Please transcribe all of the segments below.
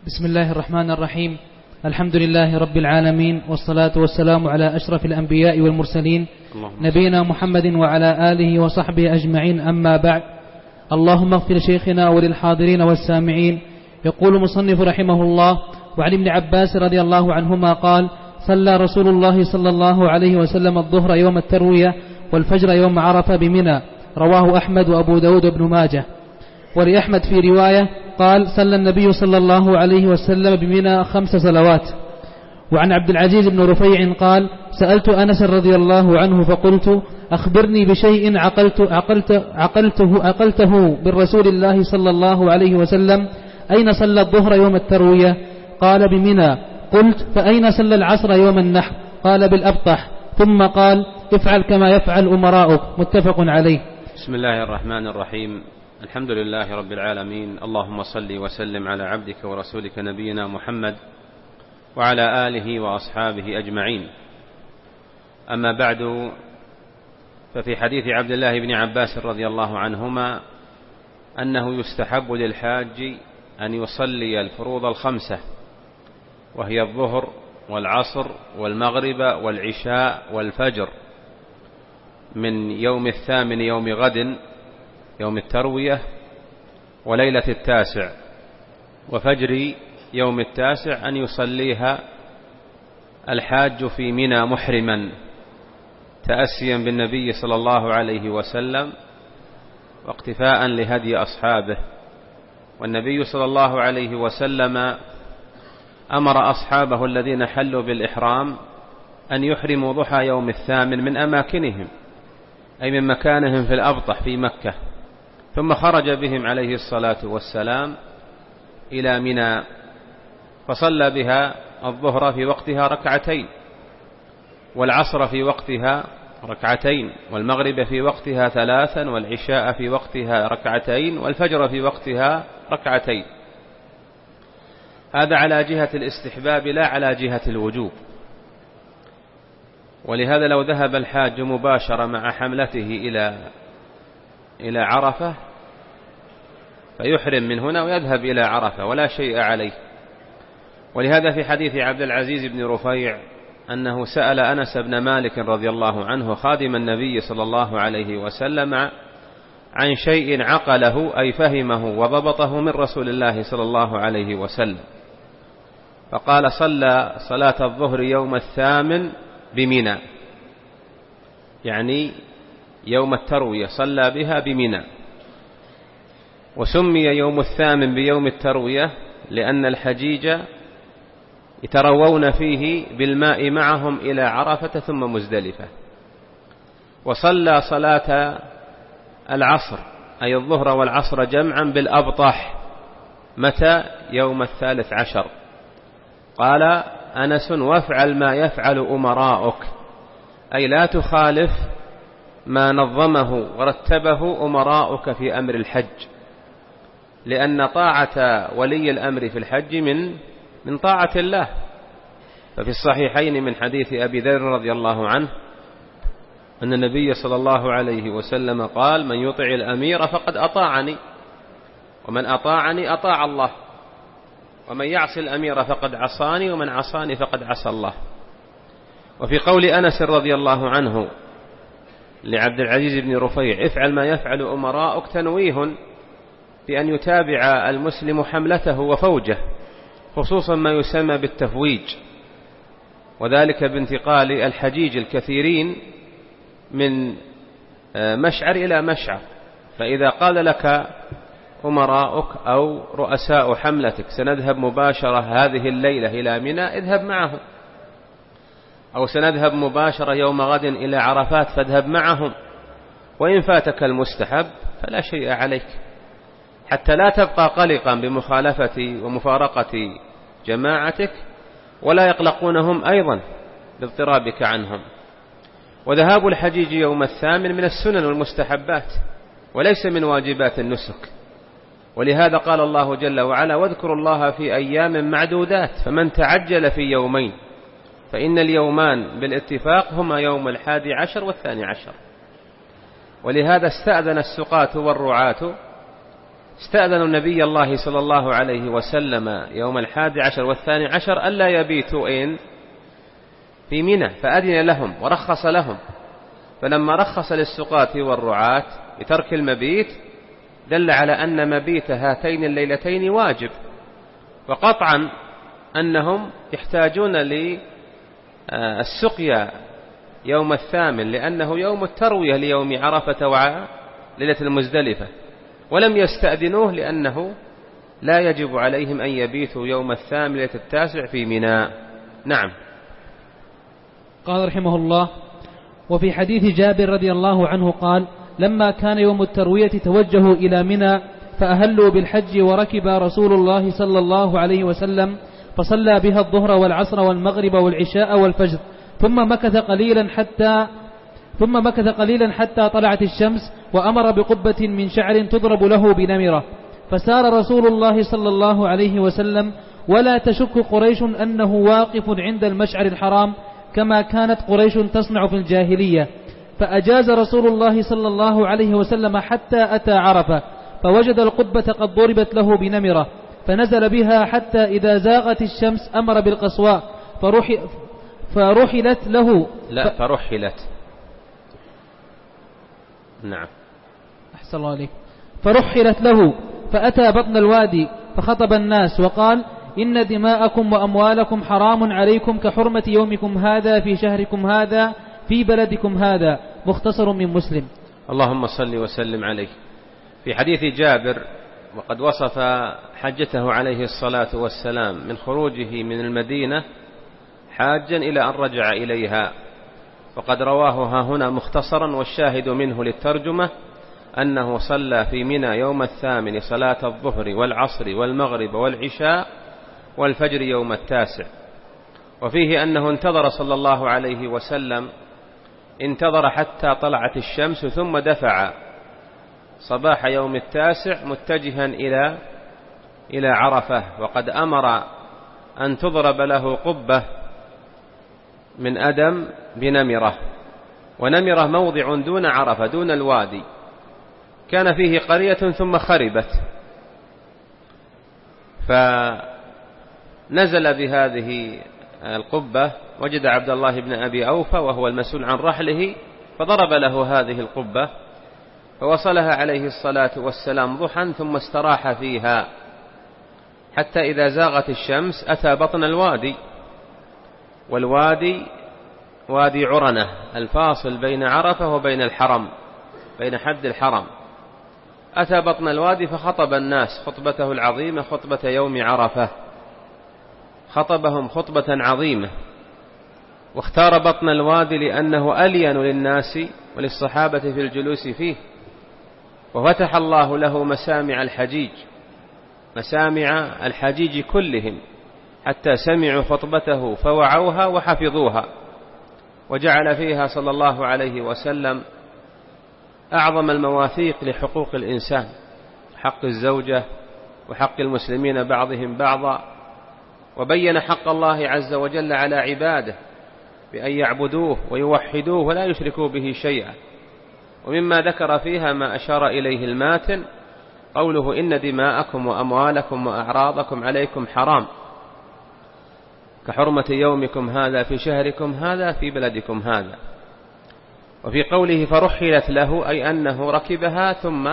بسم الله الرحمن الرحيم. الحمد لله رب العالمين، والصلاة والسلام على أشرف الأنبياء والمرسلين نبينا محمد وعلى آله وصحبه أجمعين، أما بعد. اللهم اغفر شيخنا وللحاضرين والسامعين. يقول مصنف رحمه الله: وعن ابن عباس رضي الله عنهما قال: صلى رسول الله صلى الله عليه وسلم الظهر يوم التروية والفجر يوم عرفة بمنى. رواه أحمد وأبو داود بن ماجه. ولأحمد في رواية قال: صلى النبي صلى الله عليه وسلم بمنى 5 صلوات. وعن عبد العزيز بن رفيع قال: سألت أنس رضي الله عنه فقلت: أخبرني بشيء عقلته بالرسول الله صلى الله عليه وسلم، أين صلى الظهر يوم التروية؟ قال: بمنى. قلت: فأين صلى العصر يوم النحر؟ قال: بالأبطح. ثم قال: افعل كما يفعل أمراؤك. متفق عليه. بسم الله الرحمن الرحيم. الحمد لله رب العالمين، اللهم صل وسلم على عبدك ورسولك نبينا محمد وعلى آله وأصحابه أجمعين. أما بعد، ففي حديث عبد الله بن عباس رضي الله عنهما أنه يستحب للحاج أن يصلي الفروض 5، وهي الظهر والعصر والمغرب والعشاء والفجر، من يوم 8 يوم غد يوم التروية، وليلة 9 وفجر يوم 9 أن يصليها الحاج في منى محرما، تأسيا بالنبي صلى الله عليه وسلم واقتفاء لهدي أصحابه. والنبي صلى الله عليه وسلم أمر أصحابه الذين حلوا بالإحرام أن يحرموا ضحى يوم 8 من أماكنهم، أي من مكانهم في الأبطح في مكة، ثم خرج بهم عليه الصلاة والسلام إلى منى، فصلى بها الظهر في وقتها 2 والعصر في وقتها 2 والمغرب في وقتها 3 والعشاء في وقتها 2 والفجر في وقتها 2. هذا على جهة الاستحباب لا على جهة الوجوب. ولهذا لو ذهب الحاج مباشرة مع حملته إلى عرفة فيحرم من هنا ويذهب إلى عرفة ولا شيء عليه. ولهذا في حديث عبد العزيز بن رفيع أنه سأل أنس بن مالك رضي الله عنه خادم النبي صلى الله عليه وسلم عن شيء عقله أي فهمه وضبطه من رسول الله صلى الله عليه وسلم، فقال: صلى صلاة الظهر يوم 8 بمنى، يعني يوم التروية صلى بها بمنى. وسمي يوم 8 بيوم التروية لأن الحجيج يتروون فيه بالماء معهم إلى عرفة ثم مزدلفة. وصلى صلاة العصر أي الظهر والعصر جمعا بالأبطح، متى؟ يوم 13. قال أنس: وافعل ما يفعل أمراؤك، أي لا تخالف ما نظمه ورتبه أمراؤك في أمر الحج، لأن طاعة ولي الأمر في الحج من طاعة الله. ففي الصحيحين من حديث أبي ذر رضي الله عنه أن النبي صلى الله عليه وسلم قال: من يطع الأمير فقد أطاعني، ومن أطاعني أطاع الله، ومن يعصي الأمير فقد عصاني، ومن عصاني فقد عصى الله. وفي قول أنس رضي الله عنه لعبد العزيز بن رفيع: افعل ما يفعل أمراؤك، تنويه بأن يتابع المسلم حملته وفوجه، خصوصا ما يسمى بالتفويج، وذلك بانتقال الحجيج الكثيرين من مشعر إلى مشعر. فإذا قال لك أمراؤك أو رؤساء حملتك: سنذهب مباشرة هذه الليلة إلى منى، اذهب معهم، أو سنذهب مباشرة يوم غد إلى عرفات، فاذهب معهم. وإن فاتك المستحب فلا شيء عليك، حتى لا تبقى قلقا بمخالفة ومفارقة جماعتك، ولا يقلقونهم أيضا باضطرابك عنهم. وذهاب الحجيج يوم 8 من السنن والمستحبات، وليس من واجبات النسك. ولهذا قال الله جل وعلا: واذكروا الله في أيام معدودات، فمن تعجل في يومين فإن اليومان بالاتفاق هما يوم 11 و12. ولهذا استأذن السقاة والرعاة استأذنوا النبي الله صلى الله عليه وسلم يوم 11 و12 ألا يبيتوا في منى، فأذن لهم ورخص لهم. فلما رخص للسقاة والرعاة بترك المبيت دل على أن مبيت هاتين الليلتين واجب، وقطعا أنهم يحتاجون للسقيا يوم 8 لأنه يوم التروية ليوم عرفة وليلة المزدلفة، ولم يستأذنوه لأنه لا يجب عليهم أن يبيتوا يوم 8 ليلة 9 في منى. نعم. قال رحمه الله: وفي حديث جابر رضي الله عنه قال: لما كان يوم التروية توجهوا إلى منى فأهلوا بالحج، وركب رسول الله صلى الله عليه وسلم فصلى بها الظهر والعصر والمغرب والعشاء والفجر، ثم مكث قليلا حتى طلعت الشمس، وأمر بقبة من شعر تضرب له بنمرة، فسار رسول الله صلى الله عليه وسلم ولا تشك قريش أنه واقف عند المشعر الحرام كما كانت قريش تصنع في الجاهلية. فأجاز رسول الله صلى الله عليه وسلم حتى أتى عرفة، فوجد القبة قد ضربت له بنمرة، فنزل بها حتى إذا زاغت الشمس أمر بالقصواء فرحلت له. نعم. أحسن الله عليك. فرحلت له فأتى بطن الوادي فخطب الناس وقال: إن دماءكم وأموالكم حرام عليكم كحرمة يومكم هذا في شهركم هذا في بلدكم هذا. مختصر من مسلم. اللهم صل وسلم عليه. في حديث جابر: وقد وصف حجته عليه الصلاة والسلام من خروجه من المدينة حاجا إلى أن رجع إليها، وقد رواه ها هنا مختصرا، والشاهد منه للترجمة أنه صلى في منى يوم 8 صلاة الظهر والعصر والمغرب والعشاء والفجر يوم 9. وفيه أنه انتظر صلى الله عليه وسلم حتى طلعت الشمس، ثم دفع صباح يوم 9 متجها إلى عرفة، وقد أمر أن تضرب له قبة من أدم بنمرة. ونمرة موضع دون عرفة دون الوادي، كان فيه قرية ثم خربت، فنزل بهذه القبة، وجد عبد الله بن أبي أوفى وهو المسؤول عن رحله، فضرب له هذه القبة فوصلها عليه الصلاة والسلام ضحى، ثم استراح فيها حتى إذا زاغت الشمس أتى بطن الوادي، والوادي وادي عرنة الفاصل بين عرفة وبين الحرم، بين حد الحرم. أتى بطن الوادي فخطب الناس خطبته العظيمة، خطبة يوم عرفة، خطبهم خطبة عظيمة، واختار بطن الوادي لأنه ألين للناس وللصحابة في الجلوس فيه، وفتح الله له مسامع الحجيج كلهم حتى سمعوا خطبته فوعوها وحفظوها، وجعل فيها صلى الله عليه وسلم أعظم المواثيق لحقوق الإنسان، حق الزوجة وحق المسلمين بعضهم بعضا، وبين حق الله عز وجل على عباده بأن يعبدوه ويوحدوه ولا يشركوا به شيئا. ومما ذكر فيها ما أشار إليه الماتن، قوله: إن دماءكم وأموالكم وأعراضكم عليكم حرام كحرمة يومكم هذا في شهركم هذا في بلدكم هذا. وفي قوله فرحلت له أي أنه ركبها ثم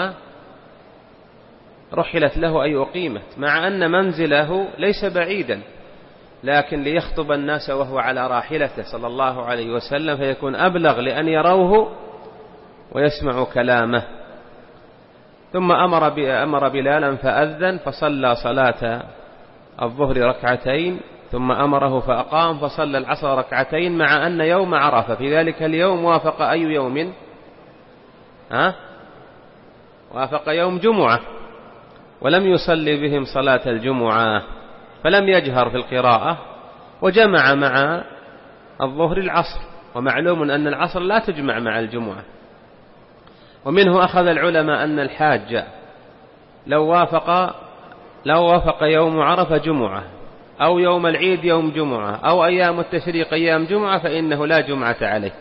رحلت له أي أقيمت، مع أن منزله ليس بعيدا، لكن ليخطب الناس وهو على راحلته صلى الله عليه وسلم فيكون أبلغ لأن ويسمع كلامه. ثم أمر بلالا فأذن فصلى صلاة الظهر ركعتين، ثم أمره فأقام فصلى العصر ركعتين، مع أن يوم عرفة في ذلك اليوم وافق أي يوم؟ وافق يوم جمعة، ولم يصلي بهم صلاة الجمعة، فلم يجهر في القراءة، وجمع مع الظهر العصر، ومعلوم أن العصر لا تجمع مع الجمعة. ومنه أخذ العلماء أن الحاج لو وافق يوم عرفة جمعة، أو يوم العيد يوم جمعة، أو أيام التشريق أيام جمعة، فإنه لا جمعة عليه.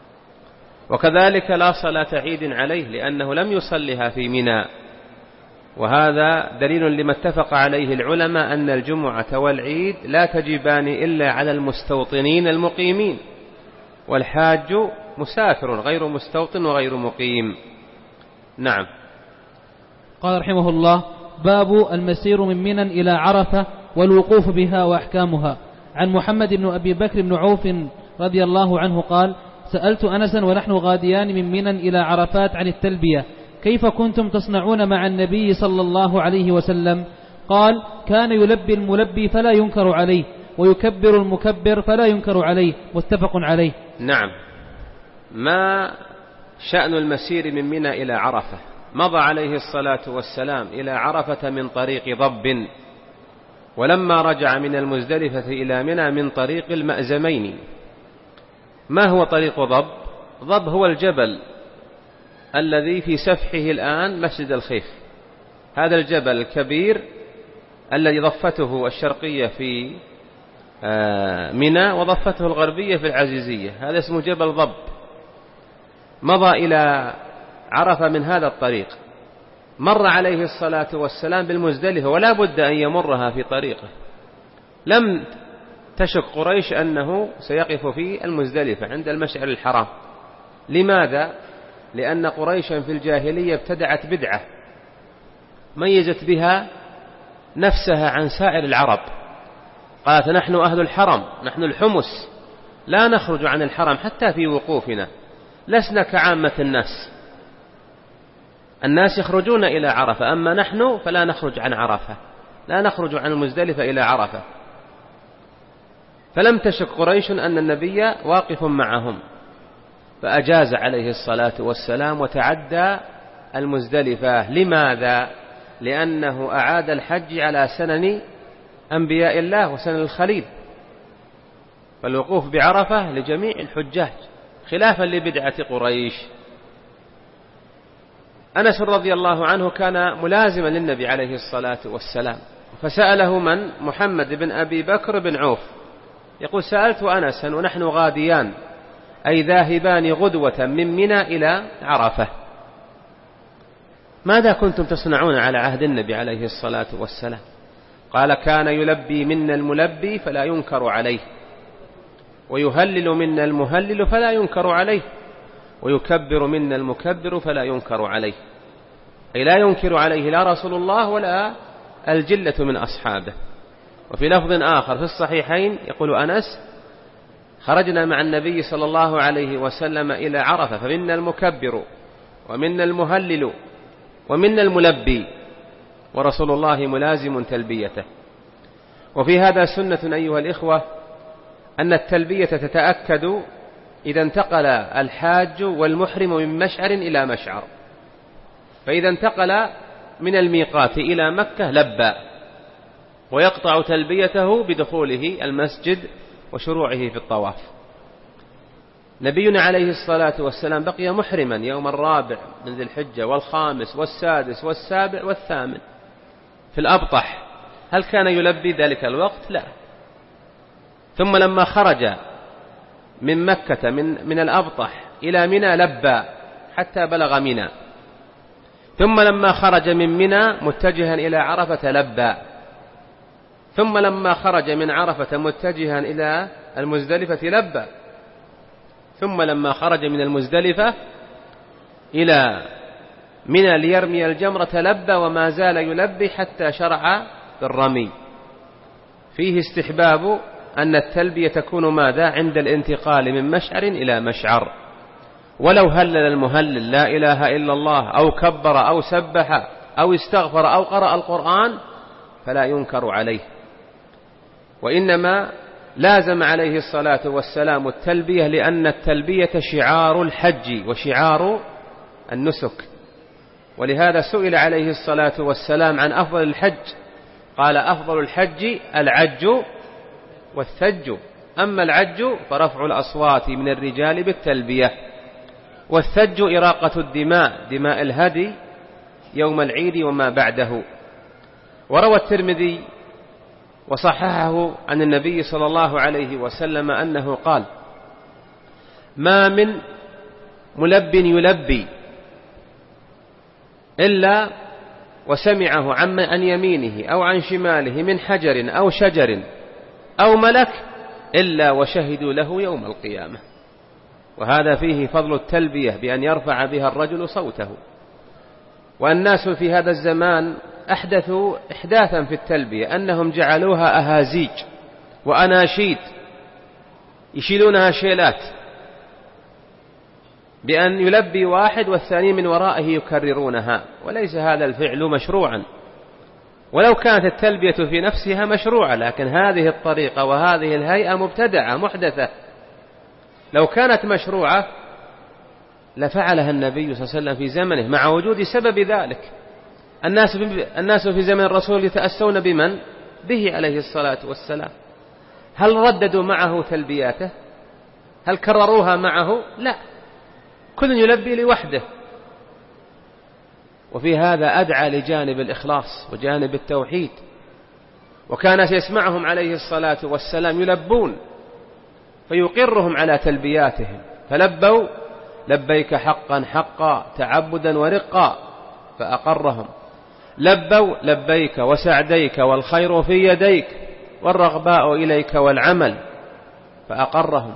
وكذلك لا صلاة عيد عليه، لأنه لم يصلها في منى، وهذا دليل لما اتفق عليه العلماء أن الجمعة والعيد لا تجبان إلا على المستوطنين المقيمين، والحاج مسافر غير مستوطن وغير مقيم. نعم. قال رحمه الله: باب المسير من منى إلى عرفة والوقوف بها وأحكامها. عن محمد بن أبي بكر بن عوف رضي الله عنه قال: سألت أنسا ونحن غاديان من منى إلى عرفات عن التلبية، كيف كنتم تصنعون مع النبي صلى الله عليه وسلم؟ قال: كان يلبي الملبي فلا ينكر عليه، ويكبر المكبر فلا ينكر عليه. متفق عليه. نعم. ما شأن المسير من منى إلى عرفة؟ مضى عليه الصلاة والسلام إلى عرفة من طريق ضب، ولما رجع من المزدلفة إلى منى من طريق المأزمين. ما هو طريق ضب؟ ضب هو الجبل الذي في سفحه الآن مسجد الخيف، هذا الجبل الكبير الذي ضفته الشرقية في منى وضفته الغربية في العزيزية، هذا اسمه جبل ضب. مضى إلى عرفة من هذا الطريق، مر عليه الصلاة والسلام بالمزدلفة ولا بد أن يمرها في طريقه. لم تشك قريش أنه سيقف في المزدلفة عند المشعر الحرام. لماذا؟ لأن قريشا في الجاهلية ابتدعت بدعة ميزت بها نفسها عن سائر العرب، قالت: نحن أهل الحرم، نحن الحمس، لا نخرج عن الحرم حتى في وقوفنا، لسنا كعامة الناس. الناس يخرجون إلى عرفة، أما نحن فلا نخرج عن عرفة، لا نخرج عن المزدلفة إلى عرفة. فلم تشك قريش أن النبي واقف معهم، فأجاز عليه الصلاة والسلام وتعدى المزدلفة. لماذا؟ لأنه أعاد الحج على سنن أنبياء الله وسنن الخليل، فالوقوف بعرفة لجميع الحجاج خلافا لبدعة قريش. أنس رضي الله عنه كان ملازما للنبي عليه الصلاة والسلام، فسأله من؟ محمد بن أبي بكر بن عوف، يقول: سألت أنسا ونحن غاديان أي ذاهبان غدوة من منى إلى عرفة، ماذا كنتم تصنعون على عهد النبي عليه الصلاة والسلام؟ قال: كان يلبي منا الملبي فلا ينكر عليه، ويهلل منا المهلل فلا ينكر عليه، ويكبر منا المكبر فلا ينكر عليه، أي لا ينكر عليه لا رسول الله ولا الجلة من أصحابه. وفي لفظ آخر في الصحيحين يقول أنس: خرجنا مع النبي صلى الله عليه وسلم إلى عرفة فمنا المكبر ومنا المهلل ومنا الملبي، ورسول الله ملازم تلبيته. وفي هذا سنة أيها الإخوة، أن التلبية تتأكد إذا انتقل الحاج والمحرم من مشعر إلى مشعر، فإذا انتقل من الميقات إلى مكة لبى، ويقطع تلبيته بدخوله المسجد وشروعه في الطواف. نبينا عليه الصلاة والسلام بقي محرما يوم الرابع من ذي الحجة والخامس والسادس والسابع والثامن في الأبطح. هل كان يلبي ذلك الوقت؟ لا. ثم لما خرج من مكة من الأبطح إلى منى لبى حتى بلغ منى، ثم لما خرج من منى متجها إلى عرفة لبى، ثم لما خرج من عرفة متجها إلى المزدلفة لبى، ثم لما خرج من المزدلفة إلى منى ليرمي الجمرة لبى، وما زال يلبي حتى شرع بالرمي. فيه استحباب أن التلبية تكون ماذا؟ عند الانتقال من مشعر إلى مشعر، ولو هلل المهلل لا إله إلا الله أو كبر أو سبح أو استغفر أو قرأ القرآن فلا ينكر عليه، وإنما لازم عليه الصلاة والسلام التلبية، لأن التلبية شعار الحج وشعار النسك. ولهذا سئل عليه الصلاة والسلام عن أفضل الحج، قال: أفضل الحج العج والثج، أما العج فرفع الأصوات من الرجال بالتلبية، والثج إراقة الدماء، دماء الهدي يوم العيد وما بعده. وروى الترمذي وصححه عن النبي صلى الله عليه وسلم أنه قال: ما من ملب يلبي إلا وسمعه عن يمينه أو عن شماله من حجر أو شجر أو ملك إلا وشهدوا له يوم القيامة. وهذا فيه فضل التلبية بأن يرفع بها الرجل صوته. والناس في هذا الزمان أحدثوا إحداثا في التلبية، أنهم جعلوها أهازيج وأناشيد يشيلونها شيلات، بأن يلبي واحد والثاني من ورائه يكررونها، وليس هذا الفعل مشروعا. ولو كانت التلبية في نفسها مشروعة، لكن هذه الطريقة وهذه الهيئة مبتدعة محدثة. لو كانت مشروعة لفعلها النبي صلى الله عليه وسلم في زمنه مع وجود سبب ذلك. الناس في زمن الرسول يتأسون بمن؟ به عليه الصلاة والسلام. هل رددوا معه تلبياته؟ هل كرروها معه؟ لا، كل يلبي لوحده. وفي هذا أدعى لجانب الإخلاص وجانب التوحيد. وكان يسمعهم عليه الصلاة والسلام يلبون فيقرهم على تلبياتهم، فلبوا لبيك حقا حقا تعبدا ورقا فأقرهم، لبوا لبيك وسعديك والخير في يديك والرغباء إليك والعمل فأقرهم،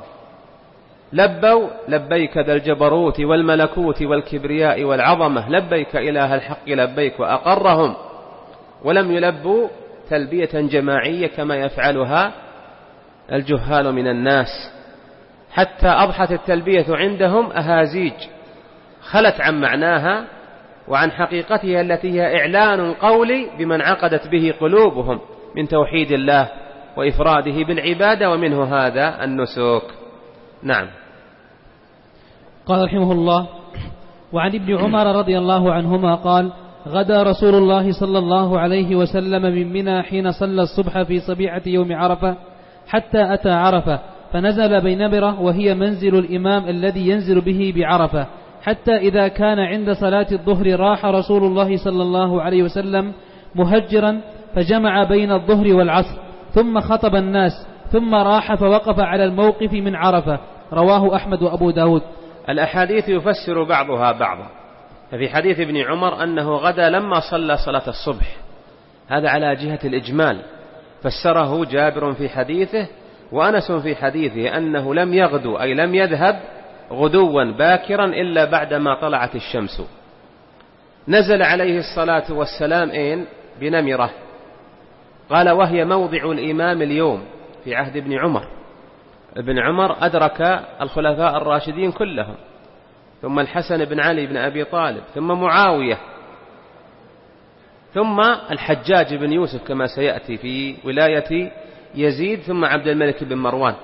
لبوا لبيك ذا الجبروت والملكوت والكبرياء والعظمة لبيك إله الحق لبيك وأقرهم. ولم يلبوا تلبية جماعية كما يفعلها الجهال من الناس، حتى أضحت التلبية عندهم أهازيج خلت عن معناها وعن حقيقتها التي هي إعلان قولي بمن عقدت به قلوبهم من توحيد الله وإفراده بالعبادة، ومنه هذا النسوك. نعم. قال رحمه الله: وعن ابن عمر رضي الله عنهما قال: غدا رسول الله صلى الله عليه وسلم من منى حين صلى الصبح في صبيحة يوم عرفة حتى أتى عرفة، فنزل بنمرة وهي منزل الإمام الذي ينزل به بعرفة، حتى إذا كان عند صلاة الظهر راح رسول الله صلى الله عليه وسلم مهجرا فجمع بين الظهر والعصر، ثم خطب الناس، ثم راح فوقف على الموقف من عرفة. رواه أحمد وأبو داود. الأحاديث يفسر بعضها بعضا. ففي حديث ابن عمر أنه غدا لما صلى صلاة الصبح، هذا على جهة الإجمال، فسره جابر في حديثه وأنس في حديثه أنه لم يغدو أي لم يذهب غدوا باكرا إلا بعدما طلعت الشمس. نزل عليه الصلاة والسلام بنمرة، قال وهي موضع الإمام اليوم في عهد ابن عمر. ابن عمر أدرك الخلفاء الراشدين كلهم، ثم الحسن بن علي بن أبي طالب، ثم معاوية، ثم الحجاج بن يوسف كما سيأتي في ولاية يزيد، ثم عبد الملك بن مروان.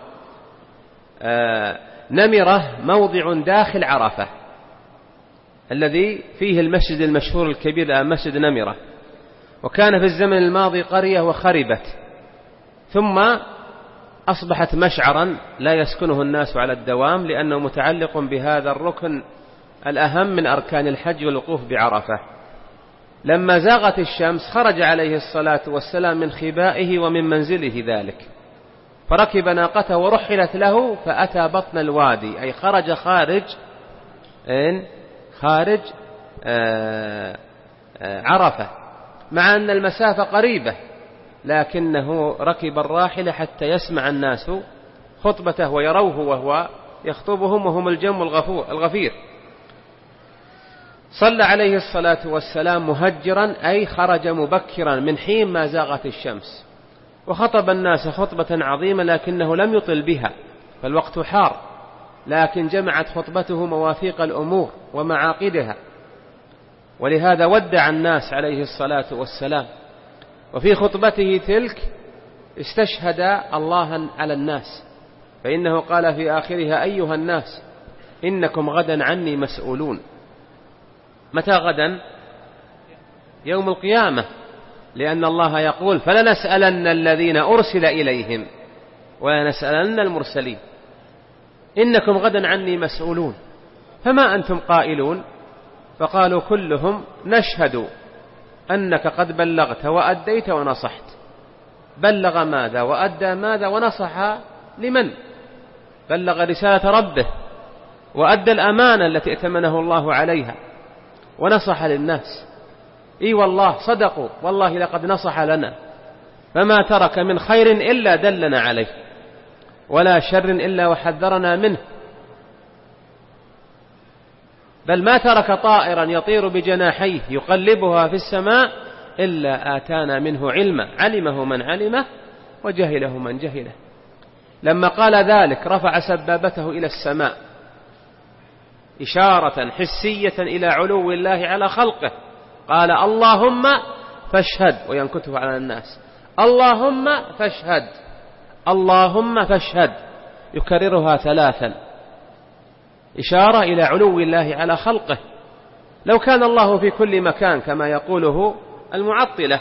نمرة موضع داخل عرفة الذي فيه المسجد المشهور الكبير مسجد نمرة، وكان في الزمن الماضي قرية وخربت، ثم أصبحت مشعرا لا يسكنه الناس على الدوام، لأنه متعلق بهذا الركن الأهم من أركان الحج والوقوف بعرفة. لما زاغت الشمس خرج عليه الصلاة والسلام من خبائه ومن منزله ذلك، فركب ناقته ورحلت له فأتى بطن الوادي، أي خرج خارج عرفة، مع أن المسافة قريبة، لكنه ركب الراحلة حتى يسمع الناس خطبته ويروه وهو يخطبهم وهم الجم الغفير. صلى عليه الصلاة والسلام مهجرا، أي خرج مبكرا من حين ما زاغت الشمس، وخطب الناس خطبة عظيمة لكنه لم يطل بها فالوقت حار، لكن جمعت خطبته مواثيق الأمور ومعاقدها، ولهذا ودع الناس عليه الصلاة والسلام. وفي خطبته تلك استشهد الله على الناس، فإنه قال في آخرها: أيها الناس إنكم غدا عني مسؤولون. متى غدا؟ يوم القيامة، لأن الله يقول: فلنسألن الذين أرسل إليهم ولنسألن المرسلين. إنكم غدا عني مسؤولون، فما أنتم قائلون؟ فقالوا كلهم: نشهد أنك قد بلغت وأديت ونصحت. بلغ ماذا وأدى ماذا ونصح لمن؟ بلغ رسالة ربه وأدى الأمانة التي ائتمنه الله عليها ونصح للناس. إي والله صدقوا، والله لقد نصح لنا، فما ترك من خير إلا دلنا عليه، ولا شر إلا وحذرنا منه، بل ما ترك طائرا يطير بجناحيه يقلبها في السماء إلا آتانا منه علما، علمه من علمه وجهله من جهله. لما قال ذلك رفع سبابته إلى السماء إشارة حسية إلى علو الله على خلقه، قال اللهم فاشهد، وينكته على الناس، اللهم فاشهد، اللهم فاشهد، يكررها 3، إشارة إلى علو الله على خلقه. لو كان الله في كل مكان كما يقوله المعطلة،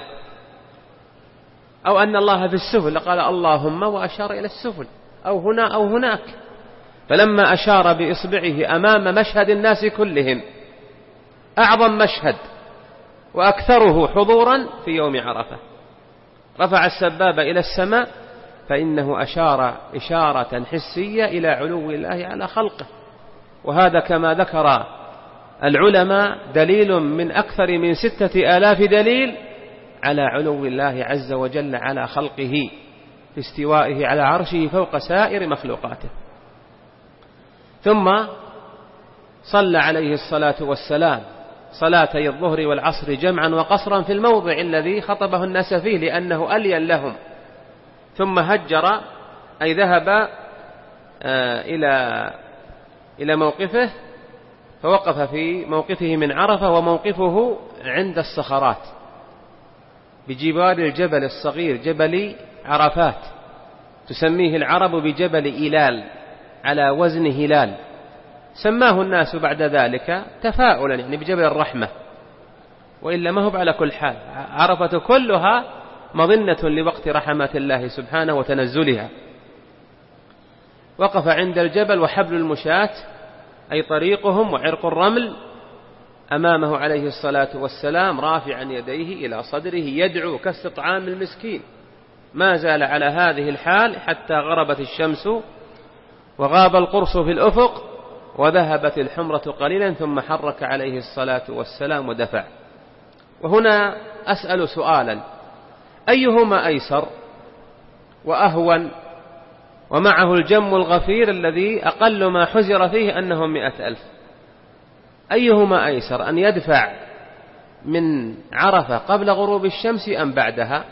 أو أن الله في السفل لقال اللهم وأشار إلى السفل، أو هنا أو هناك، فلما أشار بإصبعه أمام مشهد الناس كلهم، أعظم مشهد وأكثره حضورا في يوم عرفة، رفع السبابة إلى السماء، فإنه أشار إشارة حسية إلى علو الله على خلقه. وهذا كما ذكر العلماء دليل من أكثر من 6000 دليل على علو الله عز وجل على خلقه في استوائه على عرشه فوق سائر مخلوقاته. ثم صلى عليه الصلاة والسلام صلاتي الظهر والعصر جمعا وقصرا في الموضع الذي خطبه الناس فيه لأنه ألين لهم، ثم هجر أي ذهب إلى موقفه، فوقف في موقفه من عرفة، وموقفه عند الصخرات بجبال الجبل الصغير جبل عرفات، تسميه العرب بجبل إلال على وزن هلال، سماه الناس بعد ذلك تفاؤلا يعني بجبل الرحمة، وإلا ما هو على كل حال، عرفة كلها مظنة لوقت رحمات الله سبحانه وتنزلها. وقف عند الجبل وحبل المشاة أي طريقهم وعرق الرمل أمامه عليه الصلاة والسلام، رافعا يديه إلى صدره يدعو كاستطعام المسكين، ما زال على هذه الحال حتى غربت الشمس وغاب القرص في الأفق وذهبت الحمرة قليلا، ثم حرك عليه الصلاة والسلام ودفع. وهنا أسأل سؤالا، أيهما أيسر وأهون ومعه الجم الغفير الذي أقل ما حزر فيه أنهم 100,000؟ أيهما أيسر، أن يدفع من عرفة قبل غروب الشمس أم بعدها؟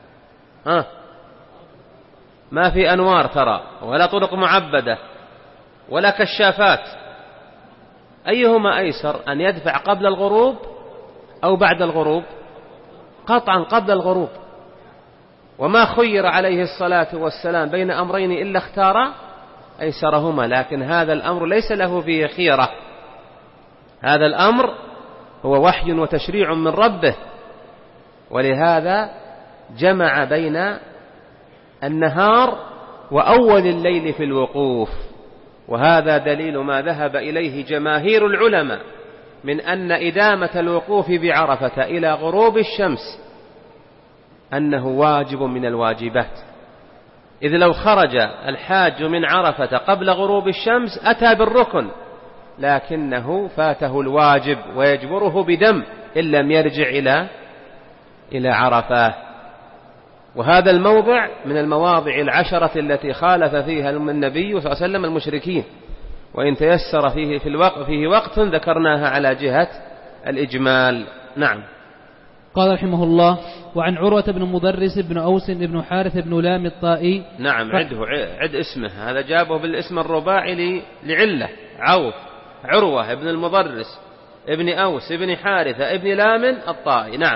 ما في أنوار ترى، ولا طرق معبدة ولا كشافات، أيهما أيسر، أن يدفع قبل الغروب أو بعد الغروب؟ قطعا قبل الغروب، وما خير عليه الصلاة والسلام بين أمرين إلا اختار أيسرهما، لكن هذا الأمر ليس له فيه خيرة، هذا الأمر هو وحي وتشريع من ربه، ولهذا جمع بين النهار وأول الليل في الوقوف. وهذا دليل ما ذهب إليه جماهير العلماء من أن إدامة الوقوف بعرفة إلى غروب الشمس أنه واجب من الواجبات، إذ لو خرج الحاج من عرفة قبل غروب الشمس أتى بالركن، لكنه فاته الواجب ويجبره بدم إن لم يرجع إلى عرفة. وهذا الموضع من المواضع 10 التي خالف فيها النبي صلى الله عليه وسلم المشركين، وإن تيسر فيه وقت ذكرناها على جهة الإجمال. نعم. قال رحمه الله: وعن عروة بن مدرس بن أوس بن حارث بن لام الطائي. نعم، عد اسمه، هذا جابه بالاسم الرباعي لعلة، عروة بن المدرس ابن أوس ابن حارثة ابن لام الطائي. نعم.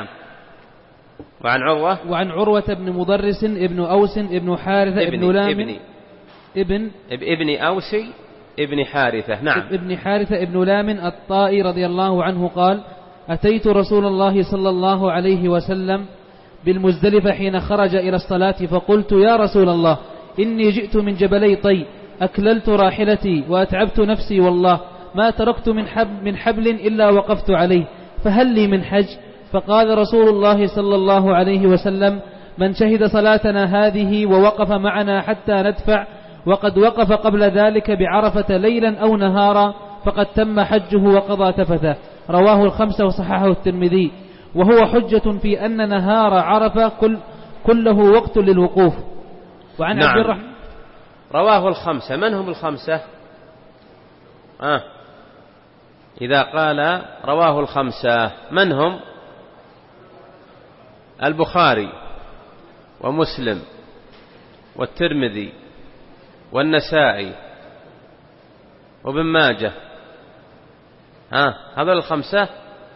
وعن عروة بن مدرس ابن أوس ابن حارثة ابن لام ابن أوسي ابن حارثة. نعم. ابن حارثة ابن لام الطائي رضي الله عنه قال: أتيت رسول الله صلى الله عليه وسلم بالمزدلفة حين خرج إلى الصلاة، فقلت: يا رسول الله، إني جئت من جبلي طي، أكللت راحلتي وأتعبت نفسي، والله ما تركت من حبل إلا وقفت عليه، فهل لي من حج؟ فقال رسول الله صلى الله عليه وسلم: من شهد صلاتنا هذه ووقف معنا حتى ندفع، وقد وقف قبل ذلك بعرفة ليلا أو نهارا، فقد تم حجه وقضى تفثه. رواه 5 وصححه الترمذي. وهو حجة في أن نهار عرفة كله وقت للوقوف. وعن نعم. عبد الرحمن رواه الخمسة. من هم الخمسة؟ إذا قال رواه الخمسة من هم؟ البخاري ومسلم والترمذي والنسائي وابن ماجه. هذول الخمسة.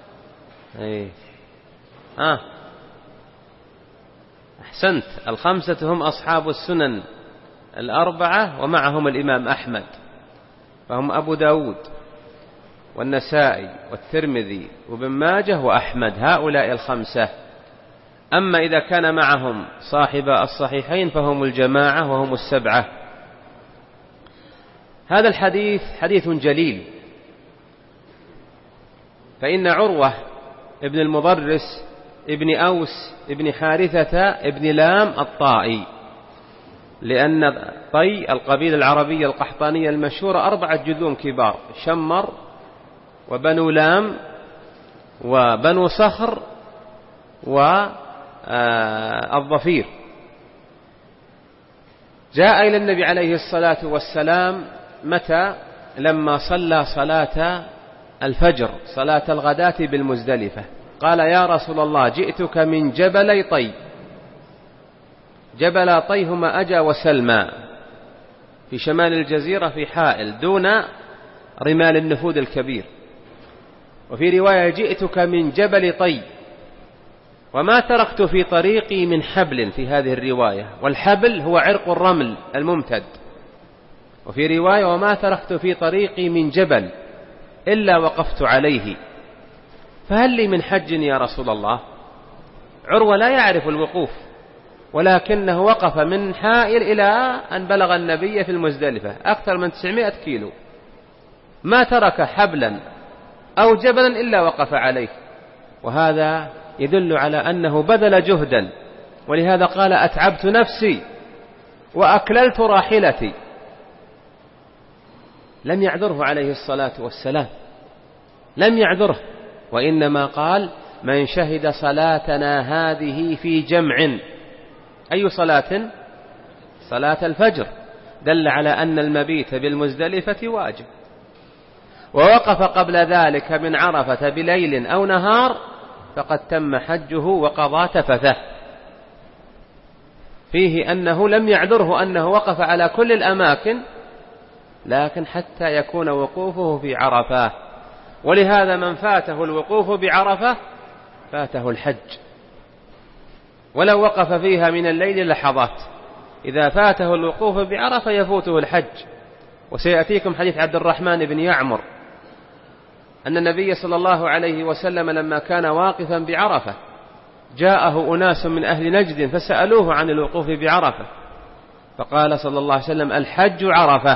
أحسنت، الخمسة هم أصحاب السنن الأربعة ومعهم الإمام أحمد، فهم أبو داود والنسائي والترمذي وابن ماجه وأحمد، هؤلاء الخمسة. أما إذا كان معهم صاحب الصحيحين فهم الجماعة وهم السبعة. هذا الحديث حديث جليل، فإن عروة ابن المضرس ابن أوس ابن حارثة ابن لام الطائي، لأن طي القبيلة العربية القحطانية المشهورة 4 جذوم كبار: شمر وبنو لام وبنو صخر والظفير. جاء إلى النبي عليه الصلاة والسلام متى؟ لما صلى صلاة الفجر، صلاة الغداة بالمزدلفة، قال: يا رسول الله، جئتك من جبلي طي. جبل طي هما أجا وسلمى في شمال الجزيرة في حائل دون رمال النفود الكبير. وفي رواية: جئتك من جبل طي وما تركت في طريقي من حبل، في هذه الرواية، والحبل هو عرق الرمل الممتد. وفي رواية: وما تركت في طريقي من جبل إلا وقفت عليه، فهل لي من حج يا رسول الله؟ عروة لا يعرف الوقوف، ولكنه وقف من حائل إلى أن بلغ النبي في المزدلفة أكثر من 900 كيلو، ما ترك حبلا أو جبلا إلا وقف عليه، وهذا يدل على أنه بذل جهدا. ولهذا قال: أتعبت نفسي وأكللت راحلتي. لم يعذره عليه الصلاة والسلام، لم يعذره، وإنما قال: من شهد صلاتنا هذه في جمع. أي صلاة؟ صلاة الفجر، دل على أن المبيت بالمزدلفة واجب. ووقف قبل ذلك من عرفة بليل أو نهار فقد تم حجه وقضى تفثه. فيه أنه لم يعذره أنه وقف على كل الأماكن، لكن حتى يكون وقوفه في عرفة. ولهذا من فاته الوقوف بعرفة فاته الحج، ولو وقف فيها من الليل لحظات. إذا فاته الوقوف بعرفة يفوته الحج. وسيأتيكم حديث عبد الرحمن بن يعمر أن النبي صلى الله عليه وسلم لما كان واقفا بعرفة جاءه أناس من أهل نجد فسألوه عن الوقوف بعرفة، فقال صلى الله عليه وسلم: الحج عرفة.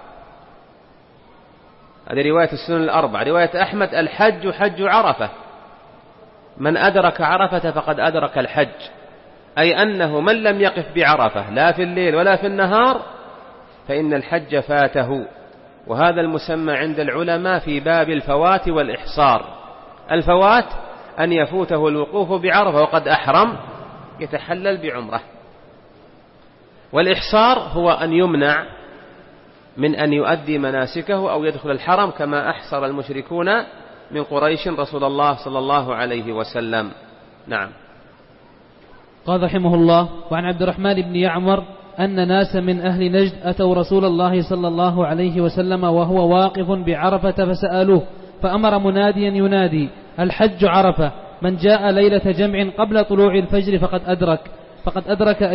هذه رواية السنن الأربع. رواية أحمد: الحج حج عرفة، من أدرك عرفة فقد أدرك الحج، أي أنه من لم يقف بعرفة لا في الليل ولا في النهار فإن الحج فاته. وهذا المسمى عند العلماء في باب الفوات والإحصار. الفوات أن يفوته الوقوف بعرفة وقد أحرم يتحلل بعمره، والإحصار هو أن يمنع من أن يؤدي مناسكه أو يدخل الحرم كما أحصر المشركون من قريش رسول الله صلى الله عليه وسلم. نعم. قال رحمه الله: وعن عبد الرحمن بن يعمر أن ناس من أهل نجد أتوا رسول الله صلى الله عليه وسلم وهو واقف بعرفة فسألوه، فأمر مناديا ينادي: الحج عرفة، من جاء ليلة جمع قبل طلوع الفجر فقد أدرك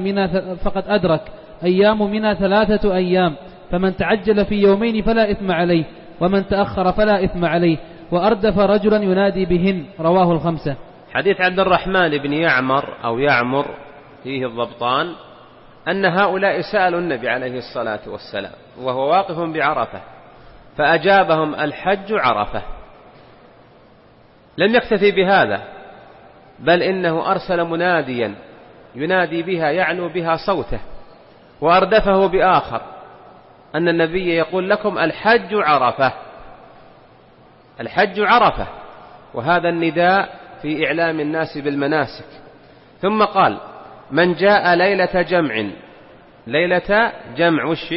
أيام منى 3 أيام، فمن تعجل في يومين فلا إثم عليه، ومن تأخر فلا إثم عليه، وأردف رجلا ينادي بهن. رواه الخمسة. حديث عبد الرحمن بن يعمر أو يعمر فيه الضبطان أن هؤلاء سألوا النبي عليه الصلاة والسلام وهو واقف بعرفة فأجابهم: الحج عرفة. لم يكتفي بهذا، بل إنه أرسل مناديا ينادي بها يعلو بها صوته، وأردفه بآخر أن النبي يقول لكم: الحج عرفة، الحج عرفة. وهذا النداء في إعلام الناس بالمناسك. ثم قال: من جاء ليلة جمع. ليلة جمع وش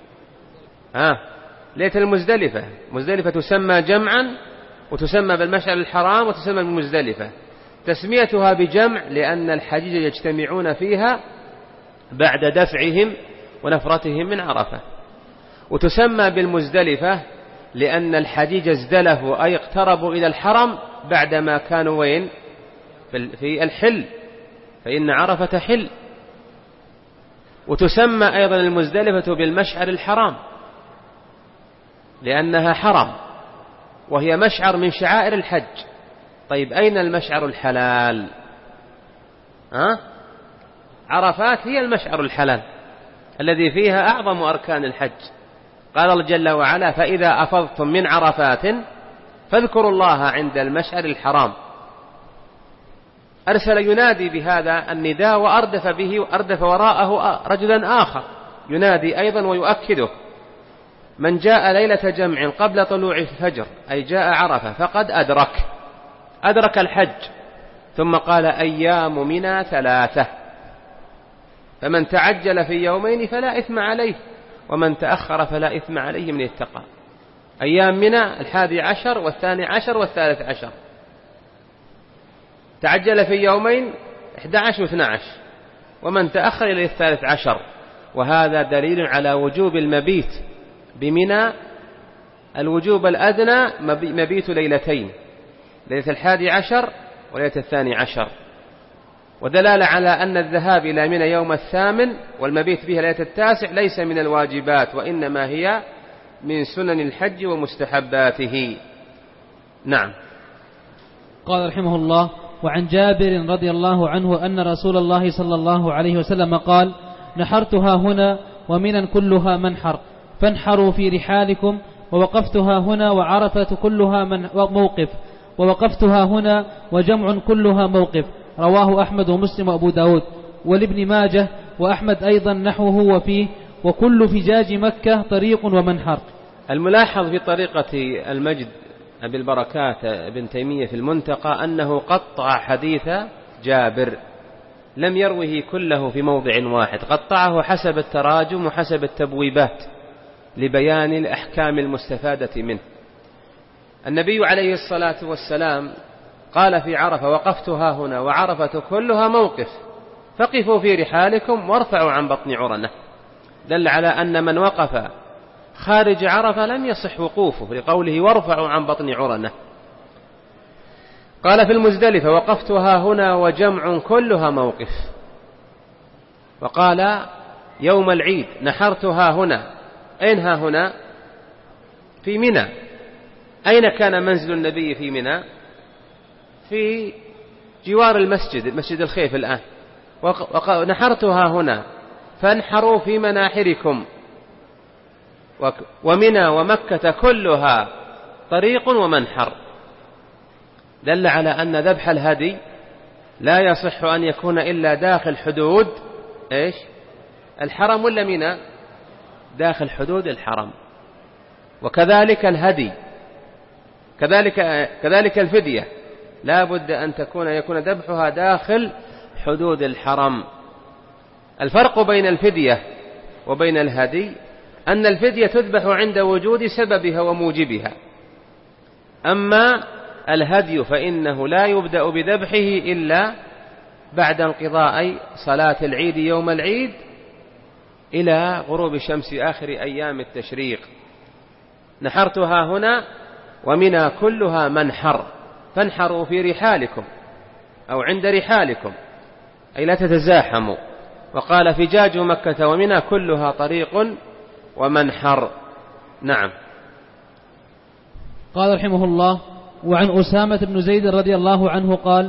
ليلة المزدلفة. مزدلفة تسمى جمعا وتسمى بالمشعر الحرام وتسمى بالمزدلفة. تسميتها بجمع لأن الحجيج يجتمعون فيها بعد دفعهم ونفرتهم من عرفة. وتسمى بالمزدلفة لأن الحجيج ازدلفوا أي اقتربوا إلى الحرم بعدما كانوا وين؟ في الحل، فإن عرفة حل. وتسمى أيضا المزدلفة بالمشعر الحرام لأنها حرم وهي مشعر من شعائر الحج. طيب أين المشعر الحلال؟ عرفات هي المشعر الحلال الذي فيها أعظم أركان الحج. قال الله جل وعلا: فإذا أفضتم من عرفات فاذكروا الله عند المشعر الحرام. أرسل ينادي بهذا النداء وأردف به وأردف وراءه رجلا آخر ينادي أيضا ويؤكده: من جاء ليلة جمع قبل طلوع الفجر أي جاء عرفة فقد أدرك الحج. ثم قال: أيام منى 3، فمن تعجل في يومين فلا إثم عليه ومن تأخر فلا إثم عليه من اتقى. أيام منى 11 و12 و13. تعجل في يومين 11 و12 ومن تأخر إلى 13. وهذا دليل على وجوب المبيت بمنى الوجوب الأدنى مبيت ليلتين، ليلة 11 وليلة 12، ودلالة على أن الذهاب إلى منى يوم 8 والمبيت بها ليلة 9 ليس من الواجبات وإنما هي من سنن الحج ومستحباته. نعم. قال رحمه الله: وعن جابر رضي الله عنه أن رسول الله صلى الله عليه وسلم قال: نحرتها هنا ومنى كلها منحر فانحروا في رحالكم، ووقفتها هنا وعرفة كلها موقف، ووقفتها هنا وجمع كلها موقف. رواه أحمد ومسلم وأبو داود ولابن ماجه وأحمد أيضا نحوه وفيه: وكل فجاج مكة طريق ومنحر. الملاحظ في طريقة المجد أبي البركات ابن تيمية في المنتقى أنه قطع حديث جابر، لم يروه كله في موضع واحد، قطعه حسب التراجم وحسب التبويبات لبيان الأحكام المستفادة منه. النبي عليه الصلاة والسلام قال في عرفة: وقفتها هنا وعرفة كلها موقف فقفوا في رحالكم وارفعوا عن بطن عرنة. دل على أن من وقف خارج عرفة لم يصح وقوفه لقوله: وارفعوا عن بطن عرنة. قال في المزدلفة: وقفتها هنا وجمع كلها موقف. وقال يوم العيد: نحرتها هنا. أينها هنا؟ في منى. أين كان منزل النبي في منى؟ في جوار المسجد، مسجد الخيف الآن. نحرتها هنا فانحروا في مناحركم، ومنى ومكة كلها طريق ومنحر. دل على أن ذبح الهدي لا يصح أن يكون إلا داخل حدود الحرم ولا منى؟ داخل حدود الحرم. وكذلك الهدي، كذلك الفدية لا بد أن يكون ذبحها داخل حدود الحرم. الفرق بين الفدية وبين الهدي أن الفدية تذبح عند وجود سببها وموجبها، أما الهدي فإنه لا يبدأ بذبحه إلا بعد انقضاء صلاة العيد يوم العيد إلى غروب شمس آخر أيام التشريق. نحرتها هنا ومنى كلها منحر فانحروا في رحالكم أو عند رحالكم أي لا تتزاحموا. وقال: فجاج مكة ومنى كلها طريق ومنحر. نعم. قال رحمه الله: وعن أسامة بن زيد رضي الله عنه قال: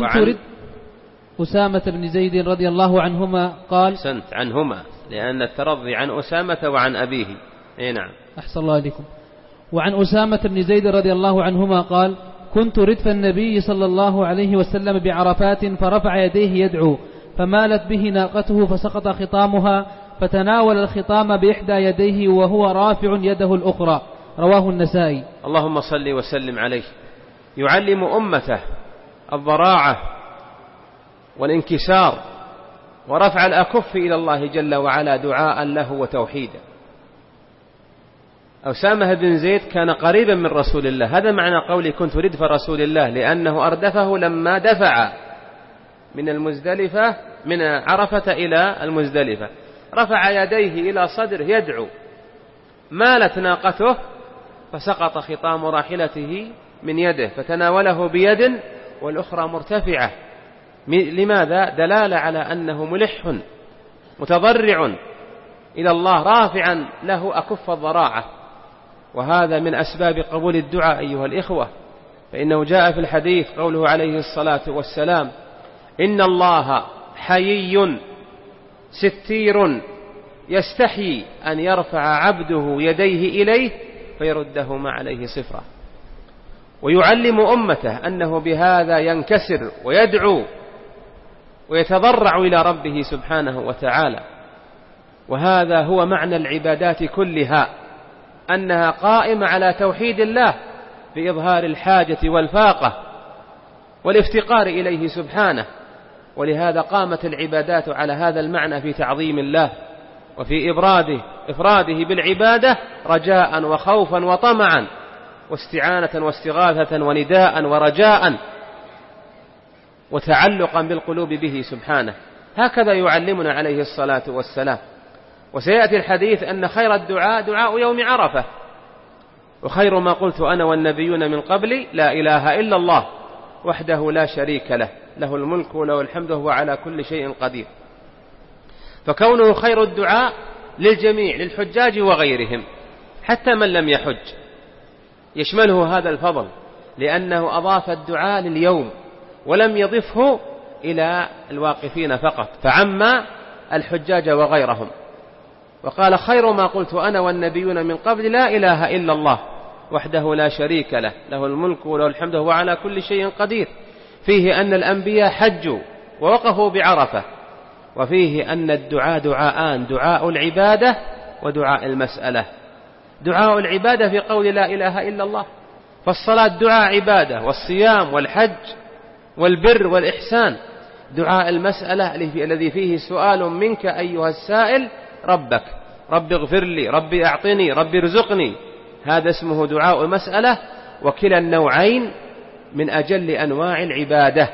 أسامة بن زيد رضي الله عنهما قال: سنت عنهما لأن الترضي عن أسامة وعن أبيه. نعم. أحسن الله عليكم. وعن أسامة بن زيد رضي الله عنهما قال: كنت ردف النبي صلى الله عليه وسلم بعرفات فرفع يديه يدعو، فمالت به ناقته فسقط خطامها، فتناول الخطام بإحدى يديه وهو رافع يده الأخرى. رواه النسائي. اللهم صل وسلم عليه. يعلم أمته الضراعة والانكسار ورفع الأكف إلى الله جل وعلا دعاء له وتوحيدا. أسامة بن زيد كان قريبا من رسول الله، هذا معنى قولي كنت ردف رسول الله، لأنه أردفه لما دفع من عرفة إلى المزدلفة، رفع يديه إلى صدره يدعو، مالت ناقته فسقط خطام راحلته من يده فتناوله بيد والأخرى مرتفعة. لماذا؟ دلالة على أنه ملح متضرع إلى الله رافعا له أكف الضراعة، وهذا من أسباب قبول الدعاء أيها الإخوة. فإنه جاء في الحديث قوله عليه الصلاة والسلام: إن الله حيي ستير يستحيي أن يرفع عبده يديه إليه فيردهما عليه صفرا، ويعلم أمته أنه بهذا ينكسر ويدعو ويتضرع إلى ربه سبحانه وتعالى. وهذا هو معنى العبادات كلها، أنها قائمة على توحيد الله بإظهار الحاجة والفاقة والافتقار إليه سبحانه. ولهذا قامت العبادات على هذا المعنى في تعظيم الله وفي إفراده بالعبادة رجاء وخوفا وطمعا واستعانة واستغاثة ونداء ورجاء وتعلقا بالقلوب به سبحانه. هكذا يعلمنا عليه الصلاة والسلام. وسيأتي الحديث أن خير الدعاء دعاء يوم عرفة، وخير ما قلت أنا والنبيون من قبلي لا إله إلا الله وحده لا شريك له، له الملك وله الحمد وهو على كل شيء قدير. فكونه خير الدعاء للجميع، للحجاج وغيرهم، حتى من لم يحج يشمله هذا الفضل، لأنه أضاف الدعاء لليوم ولم يضفه إلى الواقفين فقط، فعم الحجاج وغيرهم. وقال: خير ما قلت أنا والنبيون من قبل لا إله إلا الله وحده لا شريك له، له الملك وله الحمد وهو على كل شيء قدير. فيه أن الأنبياء حجوا ووقفوا بعرفة، وفيه أن الدعاء دعاءان: دعاء العبادة ودعاء المسألة. دعاء العبادة في قول لا إله إلا الله، فالصلاة دعاء عبادة، والصيام والحج والبر والإحسان دعاء المسألة الذي فيه سؤال منك أيها السائل ربك: رب اغفر لي، رب أعطني، رب ارزقني. هذا اسمه دعاء المسألة. وكلا النوعين من أجل أنواع العبادة،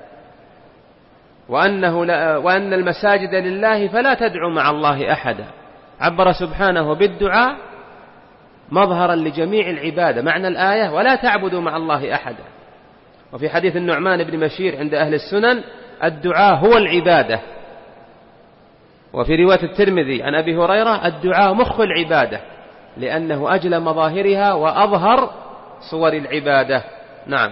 وأن المساجد لله فلا تدعو مع الله أحدا. عبر سبحانه بالدعاء مظهرا لجميع العبادة، معنى الآية: ولا تعبدوا مع الله أحدا. وفي حديث النعمان بن بشير عند أهل السنن: الدعاء هو العبادة. وفي رواية الترمذي عن أبي هريرة: الدعاء مخ العبادة، لأنه أجل مظاهرها وأظهر صور العبادة. نعم.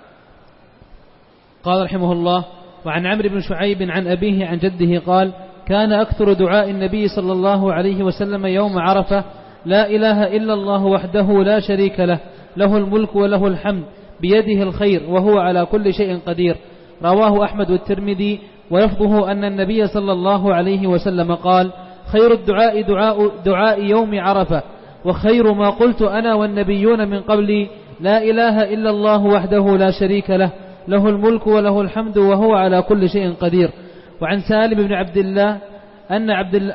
قال رحمه الله: وعن عمرو بن شعيب عن أبيه عن جده قال: كان أكثر دعاء النبي صلى الله عليه وسلم يوم عرفة: لا إله إلا الله وحده لا شريك له، له الملك وله الحمد، بيده الخير وهو على كل شيء قدير. رواه أحمد والترمذي، ولفظه أن النبي صلى الله عليه وسلم قال: خير الدعاء دعاء يوم عرفة، وخير ما قلت أنا والنبيون من قبلي لا إله إلا الله وحده لا شريك له، له الملك وله الحمد وهو على كل شيء قدير. وعن سالم بن عبد الله أن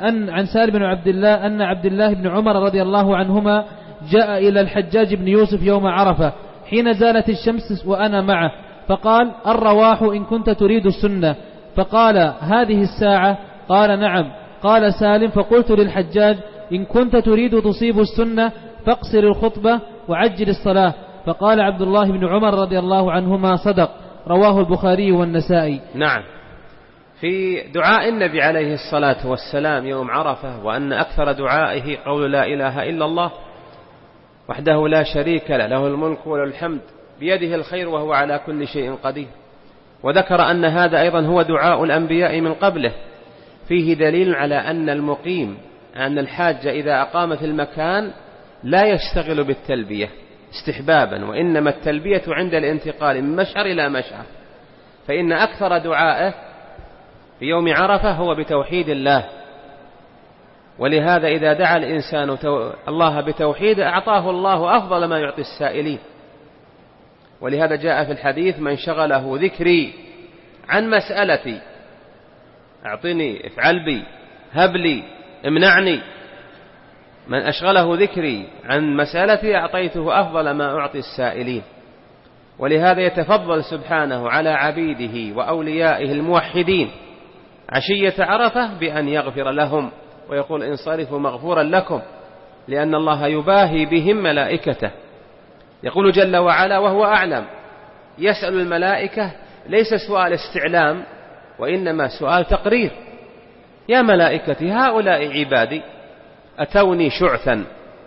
عبد الله بن عمر رضي الله عنهما جاء إلى الحجاج بن يوسف يوم عرفة حين زالت الشمس وأنا معه، فقال: الرواح إن كنت تريد السنة. فقال: هذه الساعة؟ قال: نعم. قال سالم: فقلت للحجاج: إن كنت تريد تصيب السنة فاقصر الخطبة وعجل الصلاة. فقال عبد الله بن عمر رضي الله عنهما: صدق. رواه البخاري والنسائي. نعم. في دعاء النبي عليه الصلاة والسلام يوم عرفة، وأن أكثر دعائه قول لا إله إلا الله وحده لا شريك له، له الملك وله الحمد، بيده الخير وهو على كل شيء قدير. وذكر أن هذا أيضا هو دعاء الأنبياء من قبله. فيه دليل على أن المقيم، أن الحاج إذا أقام في المكان لا يشتغل بالتلبية استحبابا، وإنما التلبية عند الانتقال من مشعر إلى مشعر. فإن أكثر دعائه في يوم عرفة هو بتوحيد الله، ولهذا إذا دعا الإنسان الله بتوحيد أعطاه الله أفضل ما يعطي السائلين. ولهذا جاء في الحديث: من شغله ذكري عن مسألتي، أعطني، افعل بي، هب لي، امنعني، من أشغله ذكري عن مسألتي أعطيته أفضل ما أعطي السائلين. ولهذا يتفضل سبحانه على عبيده وأوليائه الموحدين عشية عرفة بأن يغفر لهم، ويقول: انصرفوا مغفورا لكم، لأن الله يباهي بهم ملائكته. يقول جل وعلا وهو أعلم: يسأل الملائكة ليس سؤال استعلام، وإنما سؤال تقرير: يا ملائكتي هؤلاء عبادي أتوني شعثا،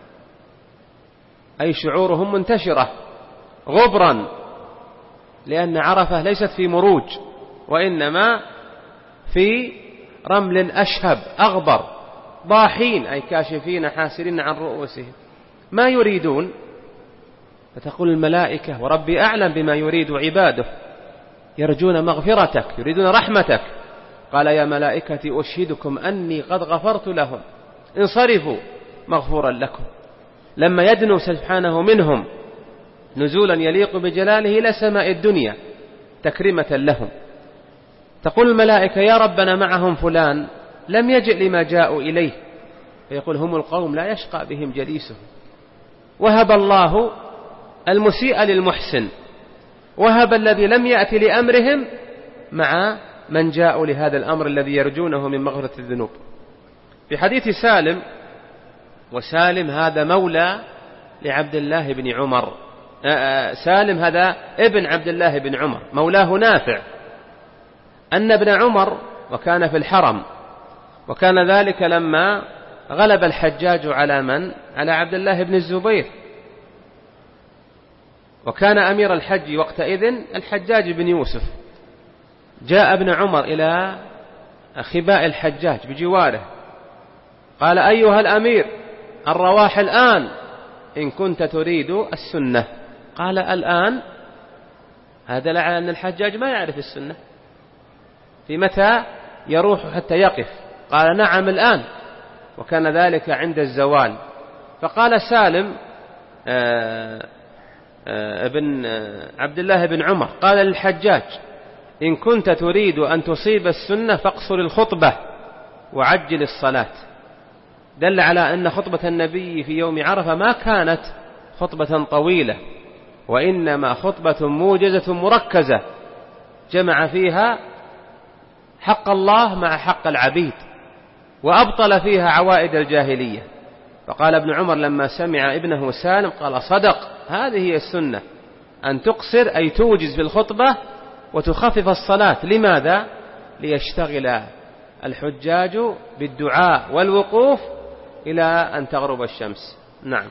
أي شعورهم منتشرة غبرا، لأن عرفة ليست في مروج، وإنما في رمل أشهب أغبر، ضاحين أي كاشفين حاسرين عن رؤوسهم، ما يريدون. فتقول الملائكة: وربي أعلم بما يريد عباده، يرجون مغفرتك، يريدون رحمتك. قال: يا ملائكتي أشهدكم أني قد غفرت لهم، انصرفوا مغفورا لكم. لما يدنو سبحانه منهم نزولا يليق بجلاله إلى سماء الدنيا تكريمة لهم، تقول الملائكة: يا ربنا معهم فلان لم يجئ لما جاءوا إليه، فيقول: هم القوم لا يشقى بهم جليسهم. وهب الله المسيء للمحسن، وهب الذي لم يأتي لأمرهم مع من جاءوا لهذا الأمر الذي يرجونه من مغفرة الذنوب. في حديث سالم، وسالم هذا مولى لعبد الله بن عمر، سالم هذا ابن عبد الله بن عمر مولاه نافع، أن ابن عمر وكان في الحرم، وكان ذلك لما غلب الحجاج على من؟ على عبد الله بن الزبير، وكان أمير الحج وقتئذ الحجاج بن يوسف. جاء ابن عمر إلى خباء الحجاج بجواره، قال: أيها الأمير، الرواح الآن إن كنت تريد السنة. قال: الآن؟ هذا على أن الحجاج ما يعرف السنة، في متى يروح حتى يقف؟ قال: نعم الآن، وكان ذلك عند الزوال. فقال سالم ابن عبد الله بن عمر، قال للحجاج: إن كنت تريد أن تصيب السنة فاقصر الخطبة وعجل الصلاة. دل على أن خطبة النبي في يوم عرفة ما كانت خطبة طويلة، وإنما خطبة موجزة مركزة جمع فيها حق الله مع حق العبيد، وأبطل فيها عوائد الجاهلية. فقال ابن عمر لما سمع ابنه سالم قال: صدق، هذه هي السنة، أن تقصر أي توجز في الخطبة وتخفف الصلاة. لماذا؟ ليشتغل الحجاج بالدعاء والوقوف إلى أن تغرب الشمس. نعم.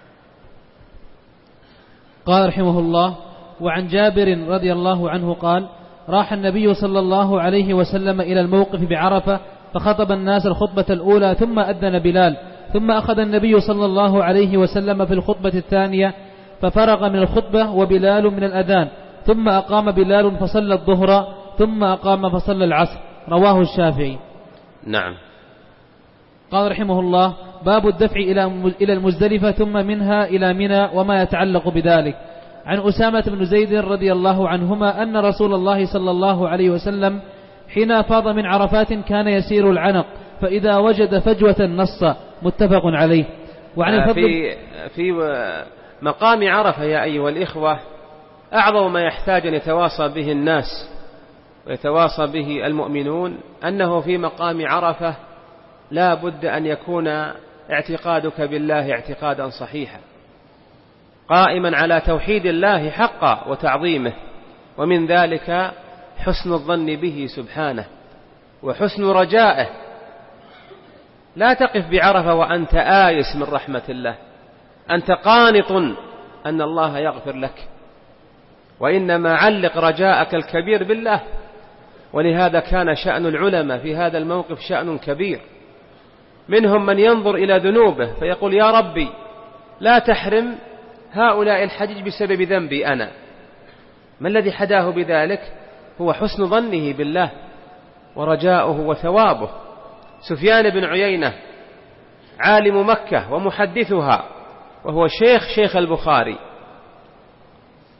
قال رحمه الله: وعن جابر رضي الله عنه قال: راح النبي صلى الله عليه وسلم إلى الموقف بعرفة فخطب الناس الخطبة الأولى، ثم أذن بلال، ثم أخذ النبي صلى الله عليه وسلم في الخطبة الثانية ففرغ من الخطبة وبلال من الأذان، ثم أقام بلال فصلى الظهر، ثم أقام فصلى العصر. رواه الشافعي. نعم. قال رحمه الله: باب الدفع إلى المزدلفة ثم منها إلى منى وما يتعلق بذلك. عن أسامة بن زيد رضي الله عنهما أن رسول الله صلى الله عليه وسلم حين أفاض من عرفات كان يسير العنق، فإذا وجد فجوة نص. متفق عليه. وعن الفضل في مقام عرفة يا أيها الإخوة أعظم ما يحتاج أن يتواصى به الناس ويتواصى به المؤمنون أنه في مقام عرفة لا بد أن يكون اعتقادك بالله اعتقادا صحيحا قائما على توحيد الله حقا وتعظيمه، ومن ذلك حسن الظن به سبحانه وحسن رجائه. لا تقف بعرفة وأنت آيس من رحمة الله، أنت قانط أن الله يغفر لك، وإنما علق رجاءك الكبير بالله. ولهذا كان شأن العلماء في هذا الموقف شأن كبير، منهم من ينظر إلى ذنوبه فيقول: يا ربي لا تحرم هؤلاء الحجيج بسبب ذنبي أنا. ما الذي حداه بذلك؟ هو حسن ظنه بالله ورجاؤه وثوابه. سفيان بن عيينة عالم مكة ومحدثها، وهو شيخ البخاري،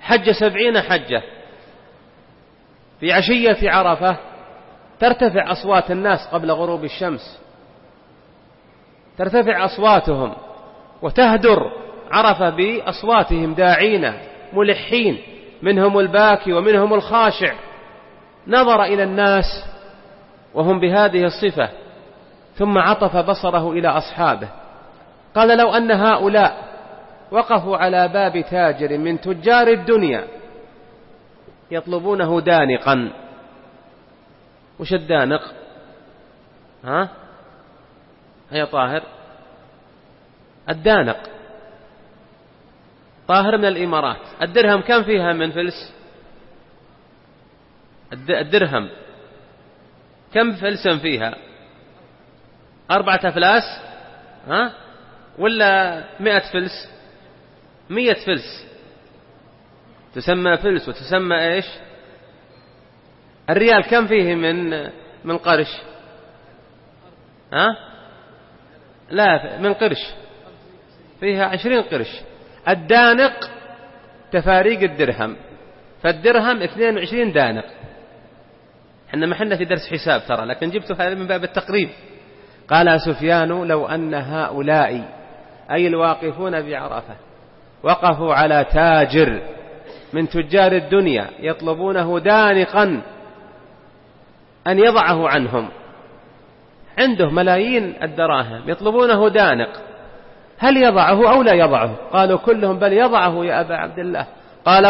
حج 70 حجة. في عشية عرفة ترتفع أصوات الناس قبل غروب الشمس، ترتفع أصواتهم وتهدر عرفة بأصواتهم داعين ملحين، منهم الباكي ومنهم الخاشع. نظر إلى الناس وهم بهذه الصفة ثم عطف بصره إلى أصحابه قال: لو أن هؤلاء وقفوا على باب تاجر من تجار الدنيا يطلبونه دانقا. وش الدانق؟ يا طاهر، الدانق طاهر من الإمارات. الدرهم كم فيها من فلس؟ الدرهم كم فلسا فيها؟ 4 أفلاس ولا 100 فلس؟ 100 فلس تسمى فلس. وتسمى إيش؟ الريال كم فيه من قرش؟ لا، من قرش فيها 20 قرش. الدانق تفاريق الدرهم، فالدرهم 22 دانق. احنا ما حنا في درس حساب ترى، لكن جبته هذا من باب التقريب. قال سفيان: لو أن هؤلاء أي الواقفون بعرفة وقفوا على تاجر من تجار الدنيا يطلبونه دانقا أن يضعه عنهم، عنده ملايين الدراهم يطلبونه دانق، هل يضعه أو لا يضعه؟ قالوا كلهم: بل يضعه يا أبا عبد الله. قال: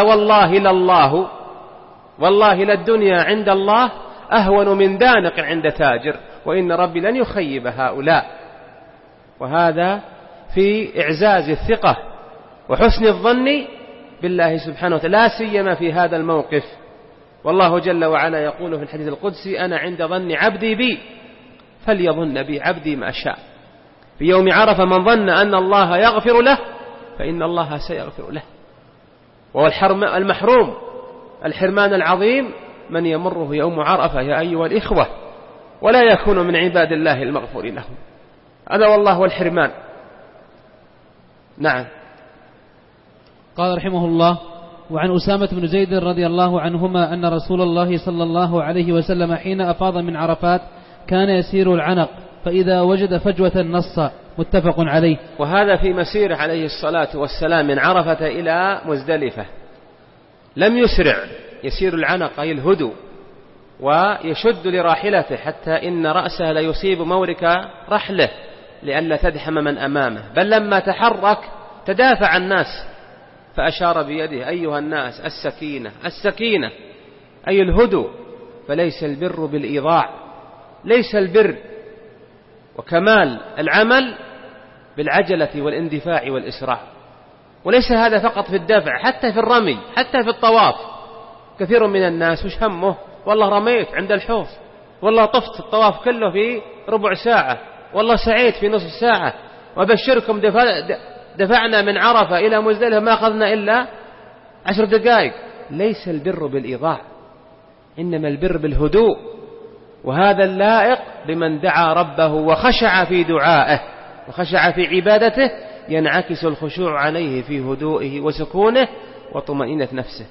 والله للدنيا عند الله أهون من دانق عند تاجر، وإن ربي لن يخيب هؤلاء. وهذا في إعزاز الثقة وحسن الظن بالله سبحانه وتعالى، لا سيما في هذا الموقف. والله جل وعلا يقول في الحديث القدسي: أنا عند ظن عبدي بي فليظن بي عبدي ما شاء. في يوم عرفة من ظن أن الله يغفر له فإن الله سيغفر له. والمحروم الحرمان العظيم من يمره يوم عرفة يا أيها الإخوة، ولا يكون من عباد الله المغفور لهم. هذا والله والحرمان. نعم. قال رحمه الله: وعن أسامة بن زيد رضي الله عنهما أن رسول الله صلى الله عليه وسلم حين أفاض من عرفات كان يسير العنق، فإذا وجد فجوة نص. متفق عليه. وهذا في مسيره عليه الصلاة والسلام من عرفة إلى مزدلفة، لم يسرع، يسير العنق أي الهدو، ويشد لراحلته حتى إن رأسه لا يصيب مورك رحله لئلا تدحم من أمامه. بل لما تحرك تدافع الناس فأشار بيده: أيها الناس السكينة السكينة، أي الهدو. فليس البر بالإيضاع، ليس البر وكمال العمل بالعجلة والاندفاع والإسراع. وليس هذا فقط في الدفع، حتى في الرمي، حتى في الطواف. كثير من الناس وش همه؟ والله رميت عند الحوض، والله طفت الطواف كله في ربع ساعة، والله سعيت في نصف ساعة. وبشركم دفعنا من عرفة إلى مزدلفة ما أخذنا إلا 10 دقائق. ليس البر بالإيضاع، إنما البر بالهدوء. وهذا اللائق بمن دعا ربه وخشع في دعائه وخشع في عبادته، ينعكس الخشوع عليه في هدوئه وسكونه وطمأنينة نفسه.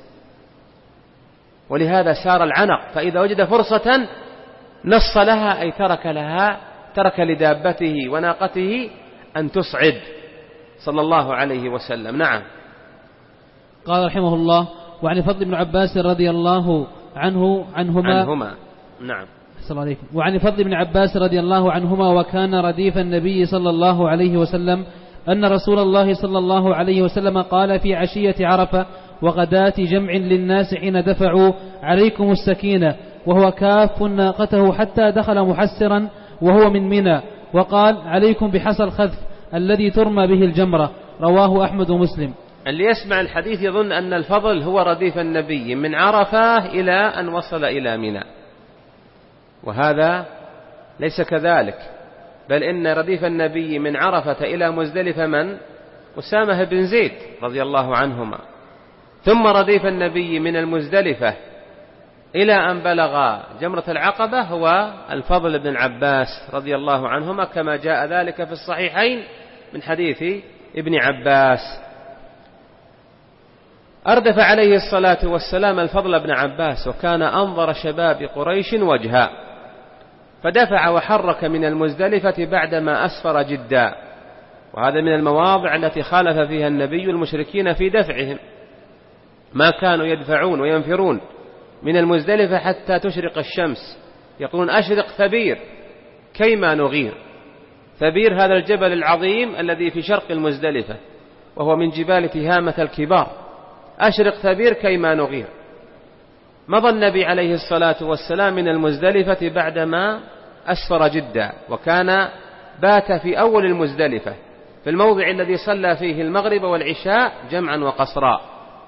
ولهذا سار العنق، فإذا وجد فرصة نص لها، أي ترك لدابته وناقته أن تصعد صلى الله عليه وسلم. نعم. قال رحمه الله: وعن فضل بن عباس رضي الله عنهما نعم. وعن فضل بن عباس رضي الله عنهما وكان رديف النبي صلى الله عليه وسلم أن رسول الله صلى الله عليه وسلم قال في عشية عرفة وغداة جمع للناس حين دفعوا: عليكم السكينة، وهو كاف ناقته حتى دخل محسرا وهو من منى، وقال: عليكم بحصى الخذف الذي ترمى به الجمرة. رواه أحمد ومسلم. اللي يسمع الحديث يظن أن الفضل هو رديف النبي من عرفة إلى أن وصل إلى منى، وهذا ليس كذلك، بل إن رديف النبي من عرفة إلى مزدلفة من؟ أسامة بن زيد رضي الله عنهما. ثم رديف النبي من المزدلفة إلى أن بلغ جمرة العقبة هو الفضل بن عباس رضي الله عنهما، كما جاء ذلك في الصحيحين من حديث ابن عباس. أردف عليه الصلاة والسلام الفضل بن عباس، وكان أنظر شباب قريش وجها، فدفع وحرك من المزدلفة بعدما أسفر جدا. وهذا من المواضع التي خالف فيها النبي المشركين في دفعهم، ما كانوا يدفعون وينفرون من المزدلفة حتى تشرق الشمس، يقولون أشرق ثبير كيما نغير. ثبير هذا الجبل العظيم الذي في شرق المزدلفة، وهو من جبال تهامة الكبار. أشرق ثبير كيما نغير. مضى النبي عليه الصلاة والسلام من المزدلفة بعدما أسفر جدا، وكان بات في أول المزدلفة في الموضع الذي صلى فيه المغرب والعشاء جمعا وقصرا،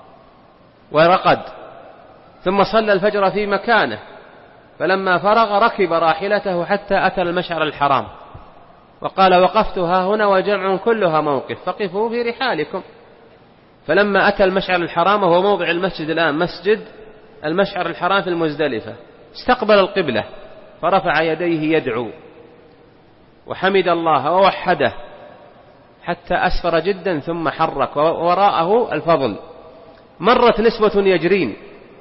ورقد، ثم صلى الفجر في مكانه. فلما فرغ ركب راحلته حتى أتى المشعر الحرام، وقال: وقفتها هنا وجمع كلها موقف، فقفوا في رحالكم. فلما أتى المشعر الحرام، وهو موضع المسجد الآن، مسجد المشعر الحرام في المزدلفة، استقبل القبلة فرفع يديه يدعو وحمد الله ووحده حتى أسفر جدا، ثم حرك، ووراءه الفضل. مرت نسوة يجرين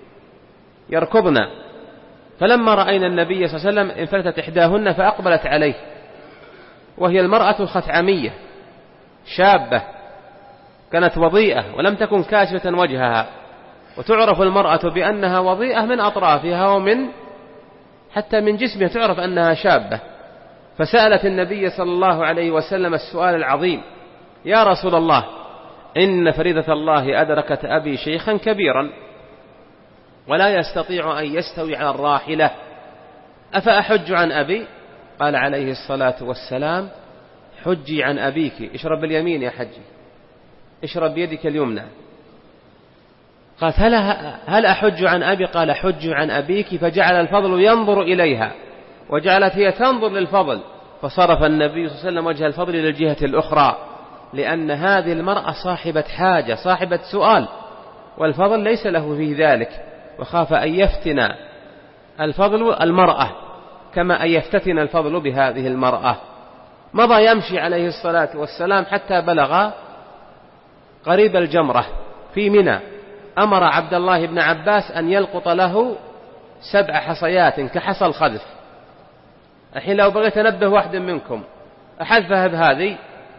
يركضن، فلما رأينا النبي صلى الله عليه وسلم انفلتت إحداهن فأقبلت عليه، وهي المرأة الخثعمية شابة كانت وضيئة ولم تكن كاشفة وجهها، وتعرف المرأة بأنها وضيئة من أطرافها ومن حتى من جسمها، تعرف أنها شابة. فسألت النبي صلى الله عليه وسلم السؤال العظيم: يا رسول الله، إن فريضة الله أدركت أبي شيخا كبيرا ولا يستطيع أن يستوي على الراحلة، أفأحج عن أبي؟ قال عليه الصلاة والسلام: حجي عن أبيك. اشرب باليمين يا حجي، اشرب بيدك اليمنى. قالت: هل أحج عن أبي؟ قال: حج عن أبيك. فجعل الفضل ينظر إليها، وجعلت هي تنظر للفضل، فصرف النبي صلى الله عليه وسلم وجه الفضل للجهة الأخرى، لأن هذه المرأة صاحبة حاجة، صاحبة سؤال، والفضل ليس له في ذلك، وخاف أن يفتن الفضل المرأة كما أن يفتتن الفضل بهذه المرأة. مضى يمشي عليه الصلاة والسلام حتى بلغ قريب الجمرة في منى. أمر عبد الله بن عباس أن يلقط له 7 حصيات كحصى الخذف. الحين لو بغيت أنبه واحد منكم، أحذفها بهذه،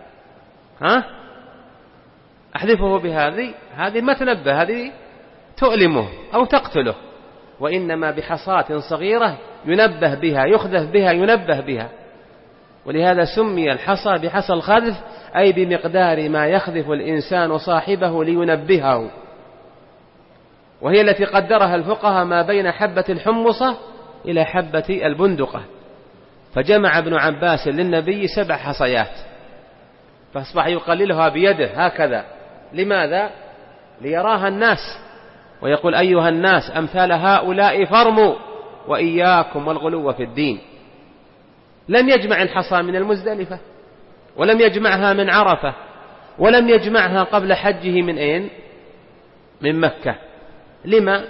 أحذفه بهذه، هذه ما تنبه، هذه تؤلمه أو تقتله، وإنما بحصاة صغيرة ينبه بها، يخذف بها، ينبه بها. ولهذا سمي الحصى بحصى الخذف، أي بمقدار ما يخذف الإنسان صاحبه لينبهه، وهي التي قدرها الفقهاء ما بين حبة الحمصة إلى حبة البندقة. فجمع ابن عباس للنبي 7 حصيات، فأصبح يقللها بيده هكذا. لماذا؟ ليراها الناس ويقول: أيها الناس، أمثال هؤلاء فرموا وإياكم والغلو في الدين. لم يجمع الحصى من المزدلفة، ولم يجمعها من عرفة، ولم يجمعها قبل حجه من أين؟ من مكة. لما؟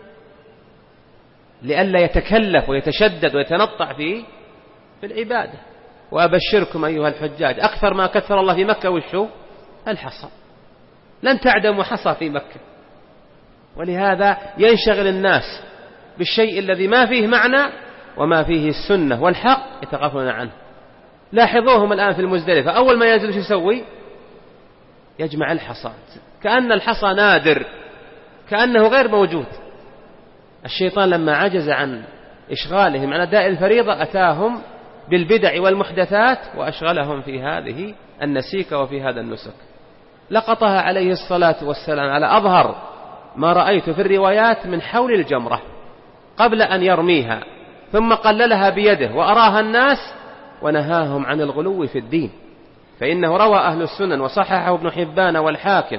لئلا يتكلف ويتشدد ويتنطع في العبادة. وأبشركم أيها الحجاج، أكثر ما كثر الله في مكة وشو؟ الحصى. لن تعدموا حصى في مكة. ولهذا ينشغل الناس بالشيء الذي ما فيه معنى وما فيه السنة والحق يتغافلون عنه. لاحظوهم الآن في المزدلفة، أول ما ينزل شو يسوي؟ يجمع الحصى، كأن الحصى نادر، كأنه غير موجود. الشيطان لما عجز عن إشغالهم عن أداء الفريضة أتاهم بالبدع والمحدثات وأشغلهم في هذه النسيك وفي هذا النسك. لقطها عليه الصلاة والسلام على أظهر ما رأيت في الروايات من حول الجمرة قبل أن يرميها، ثم قللها بيده وأراها الناس ونهاهم عن الغلو في الدين. فإنه روى أهل السنن وصححه ابن حبان والحاكم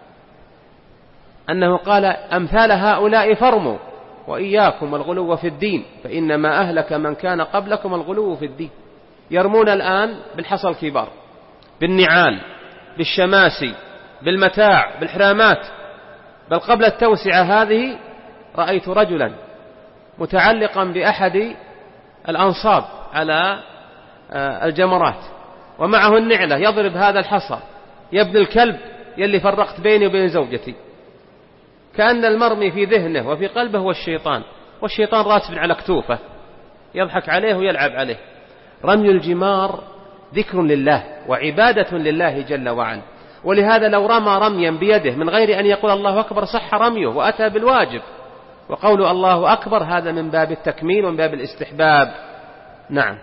أنه قال: أمثال هؤلاء فرموا وإياكم والغلو في الدين، فإنما أهلك من كان قبلكم الغلو في الدين. يرمون الآن بالحصى الكبار، بالنعال، بالشماسي، بالمتاع، بالحرامات. بل قبل التوسعة هذه رأيت رجلا متعلقا بأحد الأنصاب على الجمرات ومعه النعلة يضرب هذا الحصى: يا ابن الكلب، يلي فرقت بيني وبين زوجتي. كأن المرمي في ذهنه وفي قلبه هو الشيطان، والشيطان راتب على كتوفه يضحك عليه ويلعب عليه. رمي الجمار ذكر لله وعبادة لله جل وعلا، ولهذا لو رمى رميا بيده من غير أن يقول الله أكبر صح رميه وأتى بالواجب، وقول الله أكبر هذا من باب التكميل ومن باب الاستحباب. نعم.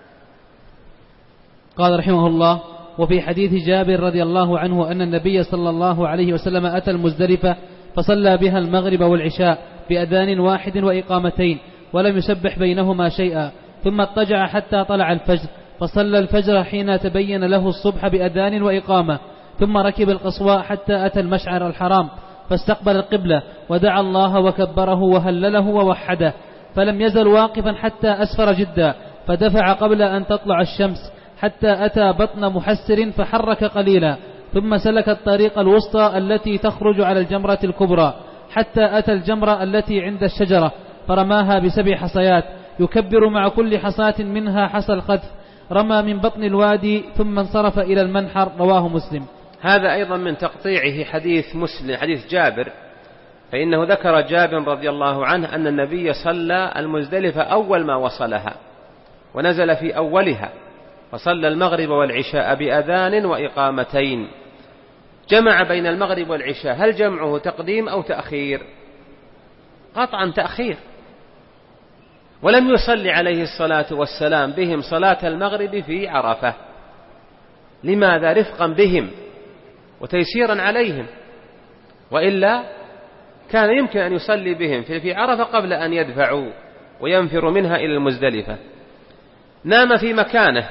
قال رحمه الله: وفي حديث جابر رضي الله عنه أن النبي صلى الله عليه وسلم أتى المزدلفة فصلى بها المغرب والعشاء بأذان واحد وإقامتين ولم يسبح بينهما شيئا، ثم اضطجع حتى طلع الفجر فصلى الفجر حين تبين له الصبح بأذان وإقامة، ثم ركب القصواء حتى أتى المشعر الحرام فاستقبل القبلة ودعا الله وكبره وهلله ووحده، فلم يزل واقفا حتى أسفر جدا، فدفع قبل أن تطلع الشمس حتى أتى بطن محسر فحرك قليلا، ثم سلك الطريق الوسطى التي تخرج على الجمرة الكبرى حتى أتى الجمرة التي عند الشجرة فرماها ب7 حصيات يكبر مع كل حصاة منها حصى الخذف، رمى من بطن الوادي ثم انصرف إلى المنحر. رواه مسلم. هذا أيضا من تقطيعه حديث مسلم حديث جابر، فإنه ذكر جابر رضي الله عنه أن النبي صلى المزدلفة أول ما وصلها ونزل في أولها، فصلى المغرب والعشاء بأذان وإقامتين، جمع بين المغرب والعشاء. هل جمعه تقديم أو تأخير؟ قطعا تأخير. ولم يصلي عليه الصلاة والسلام بهم صلاة المغرب في عرفة. لماذا؟ رفقا بهم وتيسيرا عليهم، وإلا كان يمكن أن يصلي بهم في عرفة قبل أن يدفعوا وينفروا منها إلى المزدلفة. نام في مكانه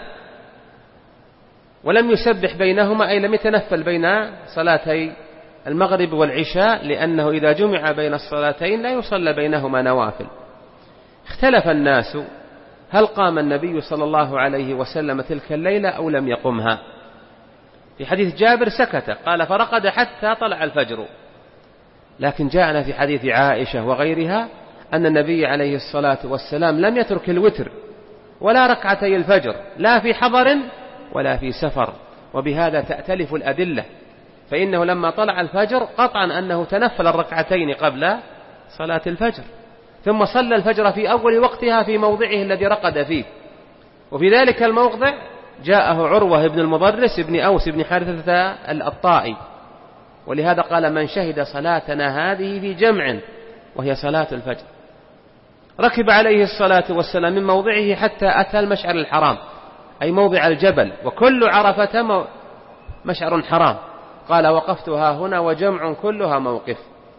ولم يسبح بينهما، أي لم يتنفل بين صلاتي المغرب والعشاء، لأنه إذا جمع بين الصلاتين لا يصلى بينهما نوافل. اختلف الناس هل قام النبي صلى الله عليه وسلم تلك الليلة أو لم يقمها. في حديث جابر سكت، قال فرقد حتى طلع الفجر، لكن جاءنا في حديث عائشة وغيرها أن النبي عليه الصلاة والسلام لم يترك الوتر ولا ركعتي الفجر لا في حضر ولا في سفر، وبهذا تأتلف الأدلة، فإنه لما طلع الفجر قطعا أنه تنفل الركعتين قبل صلاة الفجر، ثم صلى الفجر في أول وقتها في موضعه الذي رقد فيه. وفي ذلك الموضع جاءه عروة بن المضرس بن أوس بن حارثة الطائي، ولهذا قال: من شهد صلاتنا هذه في جمع وهي صلاة الفجر. ركب عليه الصلاة والسلام من موضعه حتى أتى المشعر الحرام، أي موضع الجبل، وكل عرفة مشعر حرام. قال: وقفتها هنا وجمع كلها موقف.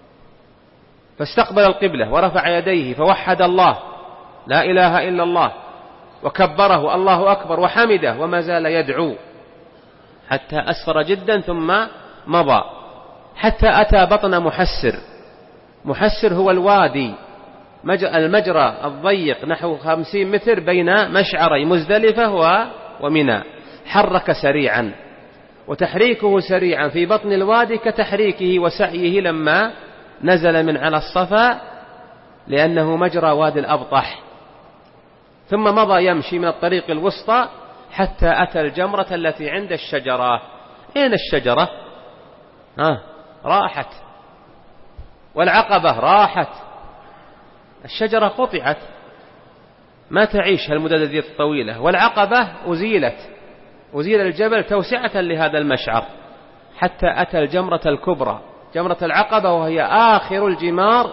فاستقبل القبلة ورفع يديه فوحد الله لا إله إلا الله، وكبره الله أكبر وحمده، وما زال يدعو حتى أسفر جدا، ثم مضى حتى أتى بطن محسر. محسر هو الوادي المجرى الضيق نحو 50 متر بين مشعري مزدلفة ومنى. حرك سريعا، وتحريكه سريعا في بطن الوادي كتحريكه وسعيه لما نزل من على الصفا، لأنه مجرى وادي الأبطح. ثم مضى يمشي من الطريق الوسطى حتى أتى الجمرة التي عند الشجرة. أين الشجرة؟ راحت، والعقبة راحت، الشجرة قطعت ما تعيش هالمدة الطويلة، والعقبة أزيل الجبل توسعة لهذا المشعر، حتى أتى الجمرة الكبرى جمرة العقبة، وهي آخر الجمار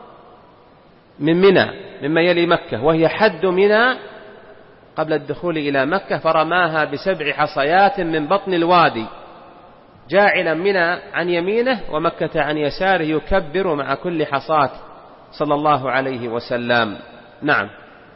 من منى مما يلي مكة، وهي حد منى قبل الدخول إلى مكة، فرماها ب7 حصيات من بطن الوادي، جاعلا منى عن يمينه ومكة عن يساره، يكبر مع كل حصاة صلى الله عليه وسلم. نعم.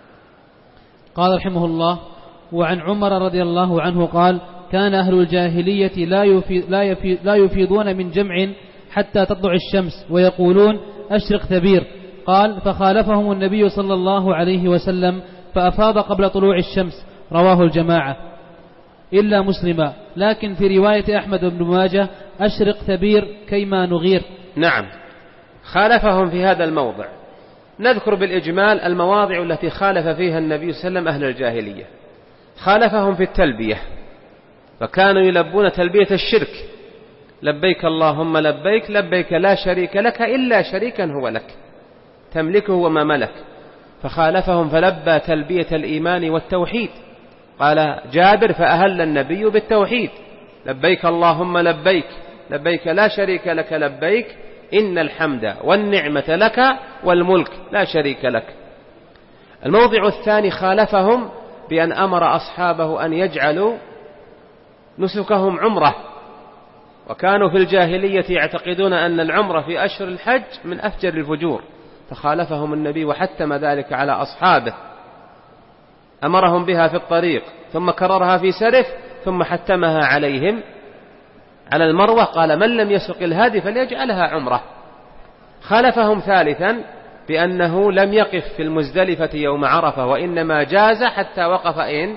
قال رحمه الله: وعن عمر رضي الله عنه قال: كان أهل الجاهلية لا يفيضون من جمع حتى تطلع الشمس، ويقولون: أشرق ثبير. قال: فخالفهم النبي صلى الله عليه وسلم فأفاض قبل طلوع الشمس. رواه الجماعة إلا مسلما، لكن في رواية أحمد بن ماجه: أشرق ثبير كيما نغير. نعم، خالفهم في هذا الموضع. نذكر بالإجمال المواضع التي خالف فيها النبي صلى الله عليه وسلم أهل الجاهلية. خالفهم في التلبية، فكانوا يلبون تلبية الشرك لبيك اللهم لبيك لبيك لا شريك لك إلا شريكا هو لك تملكه وما ملك. فخالفهم فلبى تلبية الإيمان والتوحيد. قال جابر فأهل النبي بالتوحيد لبيك اللهم لبيك لبيك لا شريك لك لبيك إن الحمد والنعمة لك والملك لا شريك لك. الموضع الثاني خالفهم بأن أمر أصحابه أن يجعلوا نسكهم عمرة، وكانوا في الجاهلية يعتقدون أن العمرة في أشهر الحج من أفجر الفجور، فخالفهم النبي وحتم ذلك على أصحابه، أمرهم بها في الطريق ثم كررها في سرف ثم حتمها عليهم على المروة، قال من لم يسق الهدي فليجعلها عمرة. خالفهم ثالثا بأنه لم يقف في المزدلفة يوم عرفة، وإنما جاز حتى وقف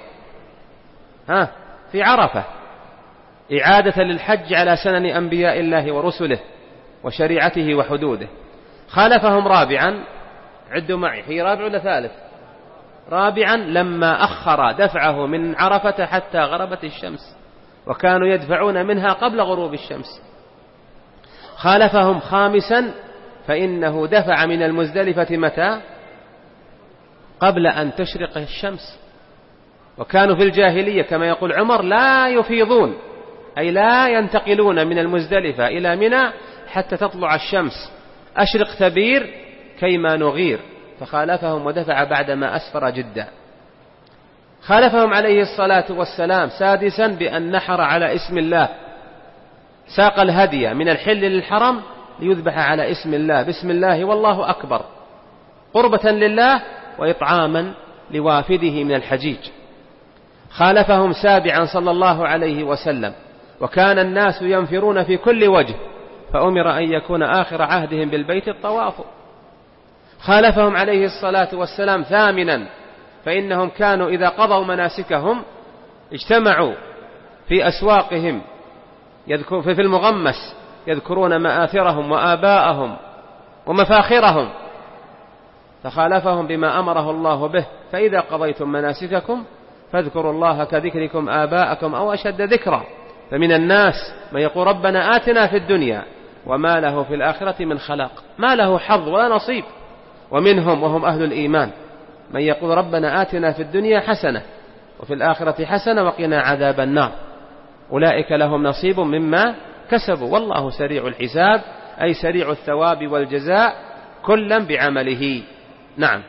في عرفة إعادة للحج على سنن أنبياء الله ورسله وشريعته وحدوده. خالفهم رابعا، عدوا معي، هي رابع ولا ثالث؟ رابعا لما أخر دفعه من عرفة حتى غربت الشمس، وكانوا يدفعون منها قبل غروب الشمس. خالفهم خامسا فإنه دفع من المزدلفة متى؟ قبل أن تشرق الشمس، وكانوا في الجاهلية كما يقول عمر لا يفيضون، أي لا ينتقلون من المزدلفة إلى منى حتى تطلع الشمس، أشرق ثبير كيما نغير، فخالفهم ودفع بعدما أسفر جدا. خالفهم عليه الصلاة والسلام سادسا بأن نحر على اسم الله، ساق الهدي من الحل للحرم ليذبح على اسم الله، بسم الله والله أكبر، قربة لله وإطعاما لوافده من الحجيج. خالفهم سابعا صلى الله عليه وسلم وكان الناس ينفرون في كل وجه، فأمر أن يكون آخر عهدهم بالبيت الطواف. خالفهم عليه الصلاة والسلام ثامنا فإنهم كانوا إذا قضوا مناسكهم اجتمعوا في أسواقهم في المغمس يذكرون مآثرهم وآباءهم ومفاخرهم، فخالفهم بما أمره الله به، فإذا قضيتم مناسككم فاذكروا الله كذكركم آباءكم أو أشد ذكرا. فمن الناس من يقول ربنا آتنا في الدنيا وما له في الآخرة من خلاق، ما له حظ ولا نصيب. ومنهم وهم أهل الإيمان من يقول ربنا آتنا في الدنيا حسنة وفي الآخرة حسنة وقنا عذاب النار، أولئك لهم نصيب مما كسبوا والله سريع الحساب، أي سريع الثواب والجزاء كلا بعمله. نعم.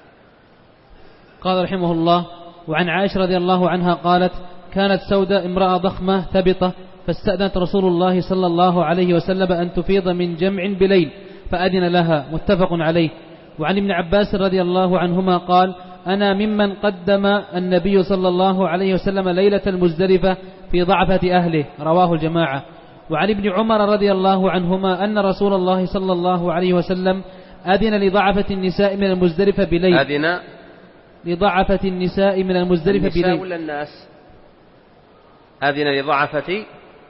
قال رحمه الله: وعن عائشة رضي الله عنها قالت: كانت سودة امرأة ضخمة ثبطة، فاستأذنت رسول الله صلى الله عليه وسلم أن تفيض من جمع بليل فأذن لها، متفق عليه. وعن ابن عباس رضي الله عنهما قال: أنا ممن قدم النبي صلى الله عليه وسلم ليلة المزدلفة في ضعفة أهله، رواه الجماعة. وعن ابن عمر رضي الله عنهما أن رسول الله صلى الله عليه وسلم أذن لضعفة النساء من المزدلفة بليل. أذن لضعفة النساء من المزدلفة بليل. النساء ولا الناس؟ أذن لضعفة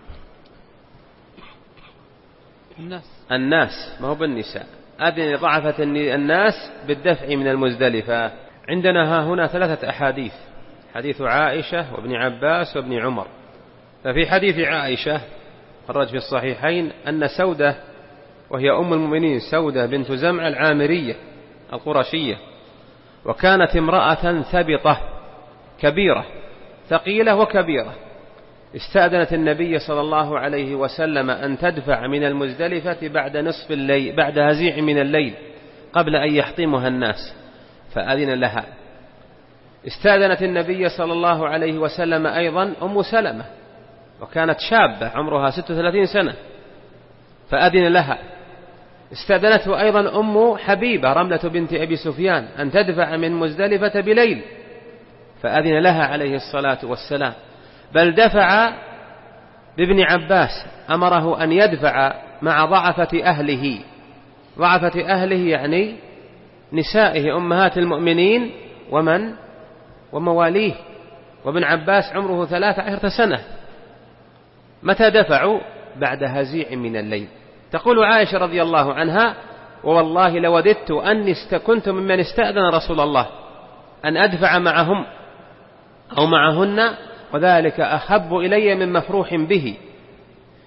الناس، ما هو بالنساء. أذن لضعفة الناس بالدفع من المزدلفة. عندنا هنا ثلاثة أحاديث: حديث عائشة وابن عباس وابن عمر. ففي حديث عائشة خرج في الصحيحين أن سودة، وهي أم المؤمنين سودة بنت زمع العامرية القرشية، وكانت امرأة ثبطة كبيرة ثقيلة وكبيرة، استأذنت النبي صلى الله عليه وسلم أن تدفع من المزدلفة بعد نصف الليل، بعد هزيع من الليل، قبل أن يحطمها الناس، فأذن لها. استأذنت النبي صلى الله عليه وسلم أيضا أم سلمة، وكانت شابة عمرها 36 سنة، فأذن لها. استأذنته أيضا أم حبيبة رملة بنت أبي سفيان أن تدفع من مزدلفة بليل، فأذن لها عليه الصلاة والسلام. بل دفع بابن عباس، أمره أن يدفع مع ضعفة أهله. ضعفة أهله يعني نسائه أمهات المؤمنين ومواليه. وابن عباس عمره 13 سنة. متى دفعوا؟ بعد هزيع من الليل. تقول عائشة رضي الله عنها: ووالله لوددت أني كنت ممن استأذن رسول الله أن أدفع معهم أو معهن، وذلك أحب إلي من مفروح به.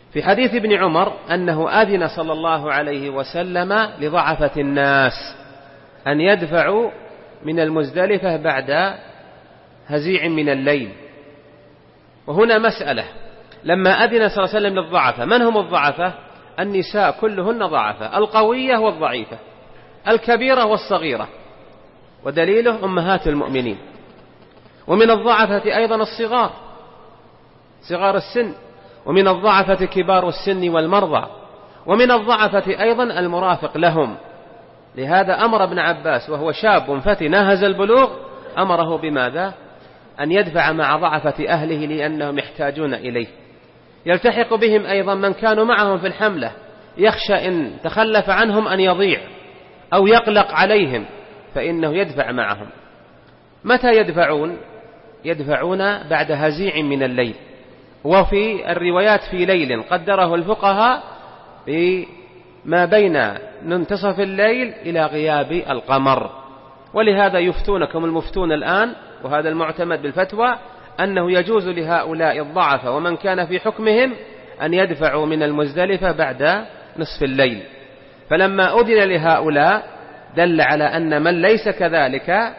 في حديث ابن عمر أنه أذن صلى الله عليه وسلم لضعفة الناس أن يدفعوا من المزدلفة بعد هزيع من الليل. وهنا مسألة، لما أذن صلى الله عليه وسلم للضعفة، من هم الضعفة؟ النساء كلهن ضعفة، القوية والضعيفة، الكبيرة والصغيرة، ودليله أمهات المؤمنين. ومن الضعفة أيضا الصغار، صغار السن، ومن الضعفة كبار السن والمرضى، ومن الضعفة أيضا المرافق لهم. لهذا أمر ابن عباس وهو شاب فتى ناهز البلوغ، أمره بماذا؟ أن يدفع مع ضعفة أهله لأنهم يحتاجون إليه. يلتحق بهم أيضا من كانوا معهم في الحملة، يخشى إن تخلف عنهم أن يضيع أو يقلق عليهم، فإنه يدفع معهم. متى يدفعون؟ يدفعون بعد هزيع من الليل، وفي الروايات في ليل قدره الفقهاء بما بين منتصف الليل إلى غياب القمر. ولهذا يفتونكم المفتون الآن، وهذا المعتمد بالفتوى، أنه يجوز لهؤلاء الضعفة ومن كان في حكمهم أن يدفعوا من المزدلفة بعد نصف الليل. فلما أذن لهؤلاء دل على أن من ليس كذلك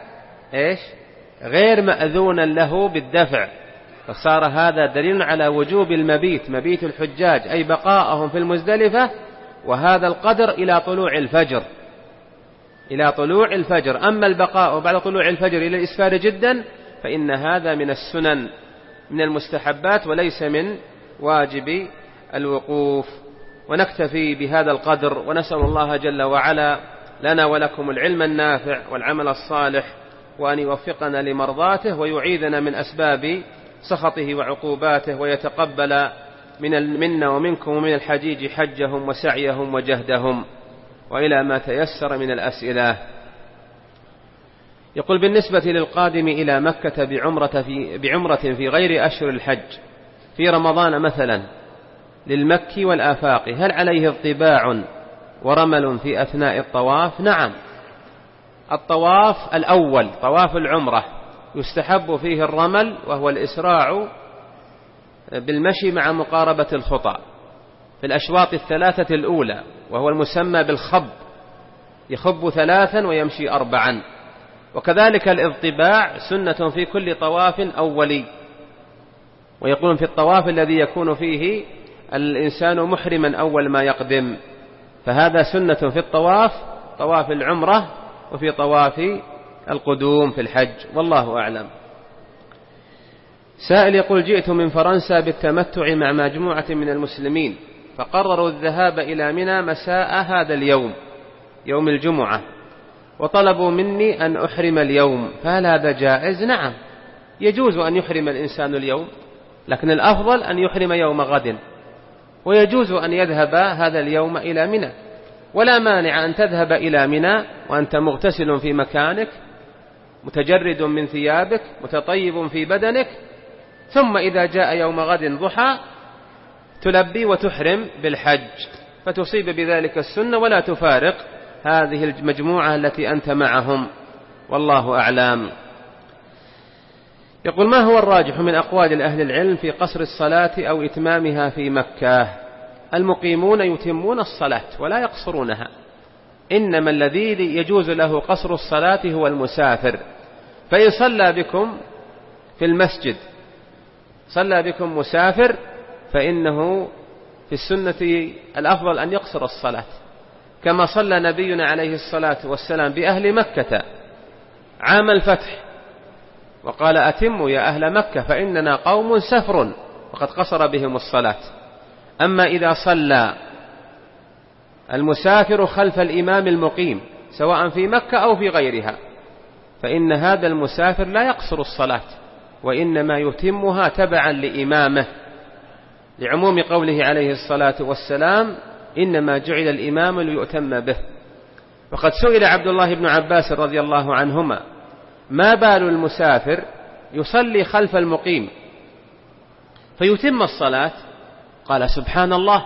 غير مأذون له بالدفع، فصار هذا دليل على وجوب المبيت، مبيت الحجاج أي بقاءهم في المزدلفة، وهذا القدر إلى طلوع الفجر، إلى طلوع الفجر. أما البقاء بعد طلوع الفجر إلى الإسفار جدا فإن هذا من السنن، من المستحبات، وليس من واجب الوقوف. ونكتفي بهذا القدر، ونسأل الله جل وعلا لنا ولكم العلم النافع والعمل الصالح، وأن يوفقنا لمرضاته، ويعيذنا من أسباب سخطه وعقوباته، ويتقبل منا ومنكم ومن الحجيج حجهم وسعيهم وجهدهم. وإلى ما تيسر من الأسئلة. يقول: بالنسبة للقادم إلى مكة بعمرة في غير أشهر الحج في رمضان مثلا للمكي والآفاق، هل عليه اطباع ورمل في أثناء الطواف؟ نعم، الطواف الأول طواف العمرة يستحب فيه الرمل، وهو الإسراع بالمشي مع مقاربة الخطى في الأشواط الثلاثة الأولى، وهو المسمى بالخب، يخب 3 ويمشي 4. وكذلك الاضطباع سنة في كل طواف أولي، ويقولون في الطواف الذي يكون فيه الإنسان محرما أول ما يقدم، فهذا سنة في الطواف، طواف العمرة، وفي طواف القدوم في الحج، والله أعلم. سائل يقول: جئت من فرنسا بالتمتع مع مجموعة من المسلمين، فقرروا الذهاب إلى منى مساء هذا اليوم، يوم الجمعة، وطلبوا مني أن أحرم اليوم، فهل هذا جائز؟ نعم، يجوز أن يحرم الإنسان اليوم، لكن الأفضل أن يحرم يوم غد، ويجوز أن يذهب هذا اليوم إلى منى، ولا مانع أن تذهب إلى منى وأنت مغتسل في مكانك، متجرد من ثيابك، متطيب في بدنك، ثم إذا جاء يوم غد ضحى تلبي وتحرم بالحج، فتصيب بذلك السنة ولا تفارق هذه المجموعة التي أنت معهم، والله أعلم. يقول: ما هو الراجح من أقوال أهل العلم في قصر الصلاة أو إتمامها في مكة؟ المقيمون يتمون الصلاة ولا يقصرونها، إنما الذي يجوز له قصر الصلاة هو المسافر، فإن صلى بكم في المسجد، صلى بكم مسافر، فإنه في السنة الأفضل أن يقصر الصلاة، كما صلى نبينا عليه الصلاة والسلام بأهل مكة عام الفتح، وقال: أتموا يا أهل مكة فإننا قوم سفر، وقد قصر بهم الصلاة. أما إذا صلى المسافر خلف الإمام المقيم سواء في مكة أو في غيرها، فإن هذا المسافر لا يقصر الصلاة، وإنما يتمها تبعا لإمامه، لعموم قوله عليه الصلاة والسلام: إنما جعل الإمام ليؤتم به. وقد سئل عبد الله بن عباس رضي الله عنهما: ما بال المسافر يصلي خلف المقيم فيتم الصلاة؟ قال: سبحان الله،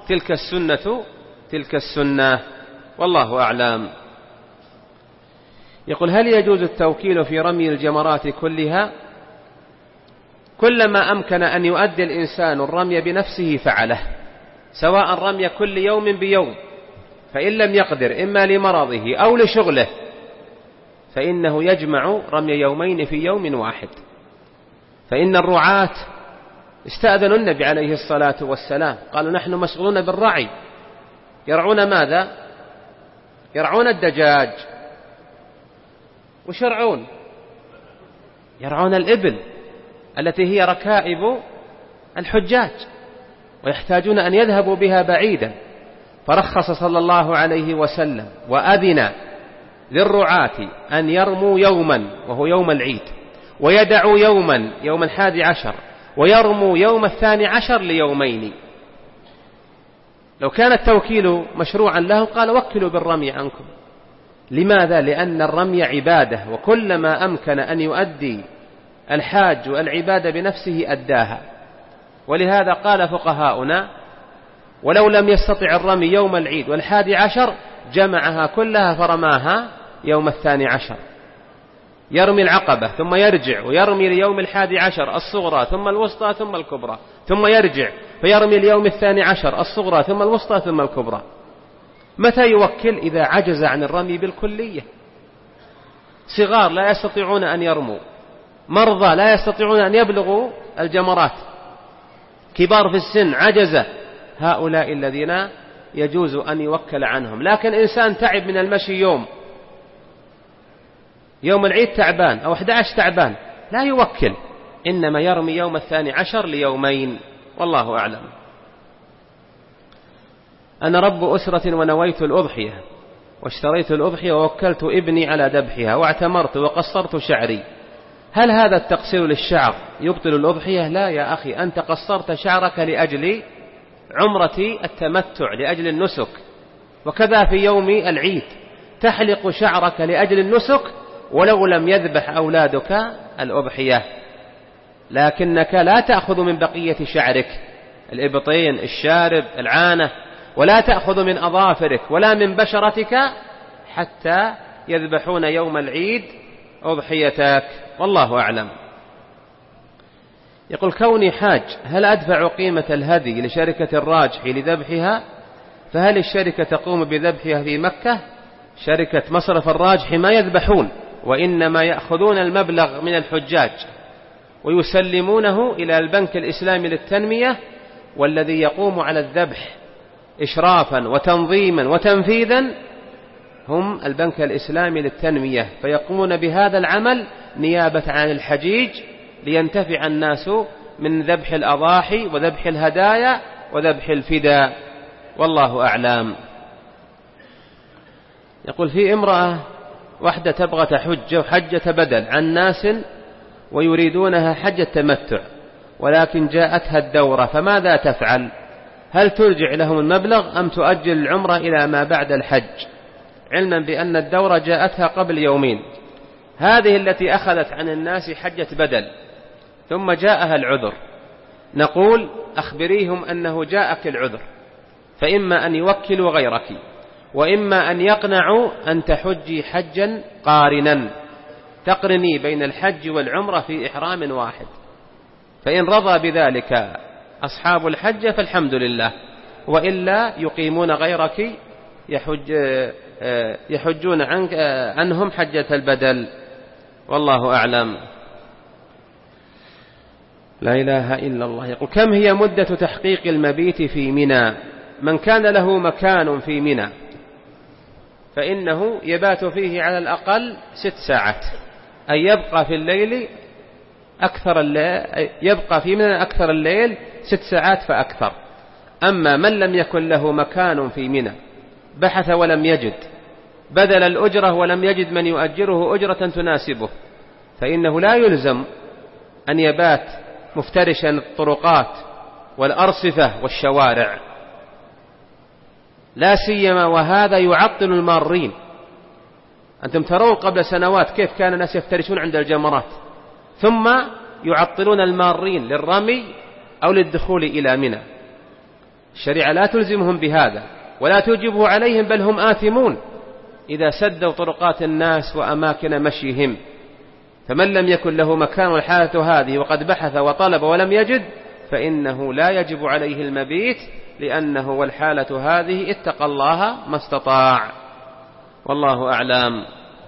تلك السنة، والله أعلم. يقول: هل يجوز التوكيل في رمي الجمرات كلها؟ كلما أمكن أن يؤدي الإنسان الرمي بنفسه فعله، سواء رمي كل يوم بيوم، فإن لم يقدر إما لمرضه أو لشغله فإنه يجمع رمي يومين في يوم واحد. فإن الرعاة استأذنوا النبي عليه الصلاة والسلام، قالوا نحن مشغولون بالرعي. يرعون ماذا؟ يرعون الدجاج. وش يرعون؟ يرعون الإبل التي هي ركائب الحجاج، ويحتاجون أن يذهبوا بها بعيدا. فرخص صلى الله عليه وسلم وأذن للرعاة أن يرموا يوما وهو يوم العيد، ويدعوا يوما يوم 11، ويرموا يوم 12 ليومين. لو كان التوكيل مشروعا له قال وكلوا بالرمي عنكم. لماذا؟ لأن الرمي عبادة، وكلما أمكن أن يؤدي الحاج العبادة بنفسه أداها. ولهذا قال فقهاؤنا ولو لم يستطع الرمي يوم العيد وال11 جمعها كلها فرماها يوم 12. يرمي العقبة ثم يرجع ويرمي ليوم 11 الصغرى ثم الوسطى ثم الكبرى، ثم يرجع فيرمي ليوم 12 الصغرى ثم الوسطى ثم الكبرى. متى يوكل؟ إذا عجز عن الرمي بالكلية. صغار لا يستطيعون أن يرموا، مرضى لا يستطيعون أن يبلغوا الجمرات، كبار في السن عجزة، هؤلاء الذين يجوز أن يوكل عنهم. لكن إنسان تعب من المشي يوم العيد تعبان أو 11 تعبان لا يوكل، إنما يرمي يوم 12 ليومين، والله أعلم. أنا رب أسرة ونويت الأضحية، واشتريت الأضحية ووكلت ابني على ذبحها، واعتمرت وقصرت شعري، هل هذا التقصير للشعر يبطل الأضحية؟ لا يا أخي، أنت قصرت شعرك لأجل عمرة التمتع، لأجل النسك. وكذا في يوم العيد تحلق شعرك لأجل النسك ولو لم يذبح أولادك الأضحية، لكنك لا تأخذ من بقية شعرك، الإبطين، الشارب، العانة، ولا تأخذ من أظافرك ولا من بشرتك حتى يذبحون يوم العيد أضحيتك، والله أعلم. يقول كوني حاج هل أدفع قيمة الهدي لشركة الراجح لذبحها؟ فهل الشركة تقوم بذبحها في مكة؟ شركة مصرف الراجح ما يذبحون، وإنما يأخذون المبلغ من الحجاج ويسلمونه إلى البنك الإسلامي للتنمية، والذي يقوم على الذبح إشرافا وتنظيما وتنفيذا هم البنك الإسلامي للتنمية، فيقومون بهذا العمل نيابة عن الحجيج لينتفع الناس من ذبح الأضاحي وذبح الهدايا وذبح الفداء، والله أعلم. يقول في امرأة واحدة تبغى تحج حجة بدل عن ناس ويريدونها حجة تمتع، ولكن جاءتها الدورة، فماذا تفعل؟ هل ترجع لهم المبلغ أم تؤجل العمرة إلى ما بعد الحج، علما بأن الدورة جاءتها قبل يومين؟ هذه التي أخذت عن الناس حجة بدل ثم جاءها العذر، نقول أخبريهم أنه جاءك العذر، فإما أن يوكلوا غيرك، وإما أن يقنعوا أن تحجي حجا قارنا تقرني بين الحج والعمرة في إحرام واحد. فإن رضى بذلك أصحاب الحج فالحمد لله، وإلا يقيمون غيرك يحجون عنهم حجة البدل، والله أعلم. لا إله إلا الله. يقول كم هي مدة تحقيق المبيت في منى؟ من كان له مكان في منى فإنه يبات فيه على الأقل 6 ساعات، أي يبقى في الليل يبقى في منى أكثر الليل 6 ساعات فأكثر. أما من لم يكن له مكان في منى بحث ولم يجد، بذل الأجرة ولم يجد من يؤجره أجرة تناسبه، فإنه لا يلزم أن يبات مفترشا الطرقات والأرصفة والشوارع، لا سيما وهذا يعطل المارين. أنتم ترون قبل سنوات كيف كان الناس يفترشون عند الجمرات، ثم يعطلون المارين للرمي أو للدخول إلى منى. الشريعة لا تلزمهم بهذا ولا توجبه عليهم، بل هم آثمون إذا سدوا طرقات الناس وأماكن مشيهم. فمن لم يكن له مكان الحالة هذه وقد بحث وطلب ولم يجد فإنه لا يجب عليه المبيت، لأنه والحالة هذه اتقى الله ما استطاع، والله أعلم.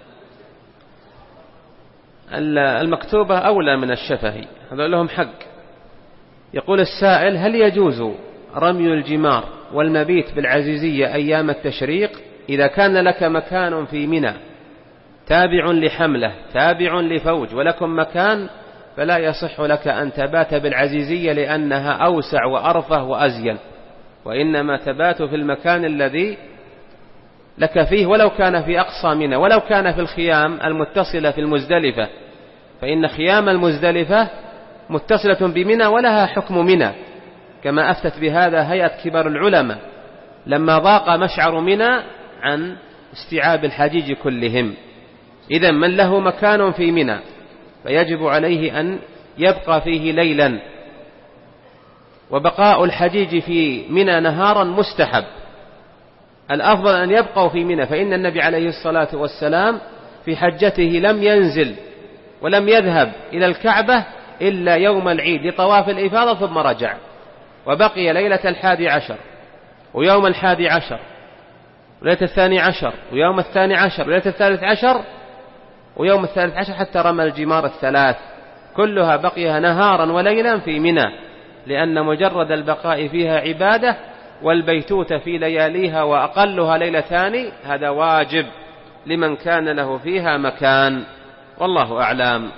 المكتوبة أولى من الشفهي، هذا لهم حق. يقول السائل: هل يجوز رمي الجمار والمبيت بالعزيزية أيام التشريق إذا كان لك مكان في منى تابع لحملة تابع لفوج ولكم مكان، فلا يصح لك أن تبات بالعزيزية لأنها أوسع وأرفه وأزين، وإنما تبات في المكان الذي لك فيه، ولو كان في أقصى منى، ولو كان في الخيام المتصلة في المزدلفة، فإن خيام المزدلفة متصلة بمنى ولها حكم منى، كما أفتت بهذا هيئة كبار العلماء لما ضاق مشعر منى عن استيعاب الحجيج كلهم. إذن من له مكان في منى فيجب عليه أن يبقى فيه ليلا، وبقاء الحجيج في منى نهارا مستحب، الأفضل أن يبقوا في منى، فإن النبي عليه الصلاة والسلام في حجته لم ينزل ولم يذهب إلى الكعبة إلا يوم العيد لطواف الإفاضة ثم رجع، وبقي ليلة 11 ويوم 11 وليلة 12 ويوم 12 وليلة 13 ويوم 13 حتى رمى الجمار الثلاث، كلها بقيها نهارا وليلا في منى، لأن مجرد البقاء فيها عبادة، والبيتوت في لياليها وأقلها ليلتان هذا واجب لمن كان له فيها مكان، والله أعلم.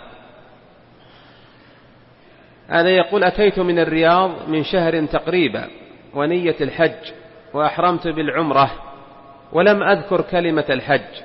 هذا يقول: أتيت من الرياض من شهر تقريبا ونية الحج، وأحرمت بالعمرة ولم أذكر كلمة الحج،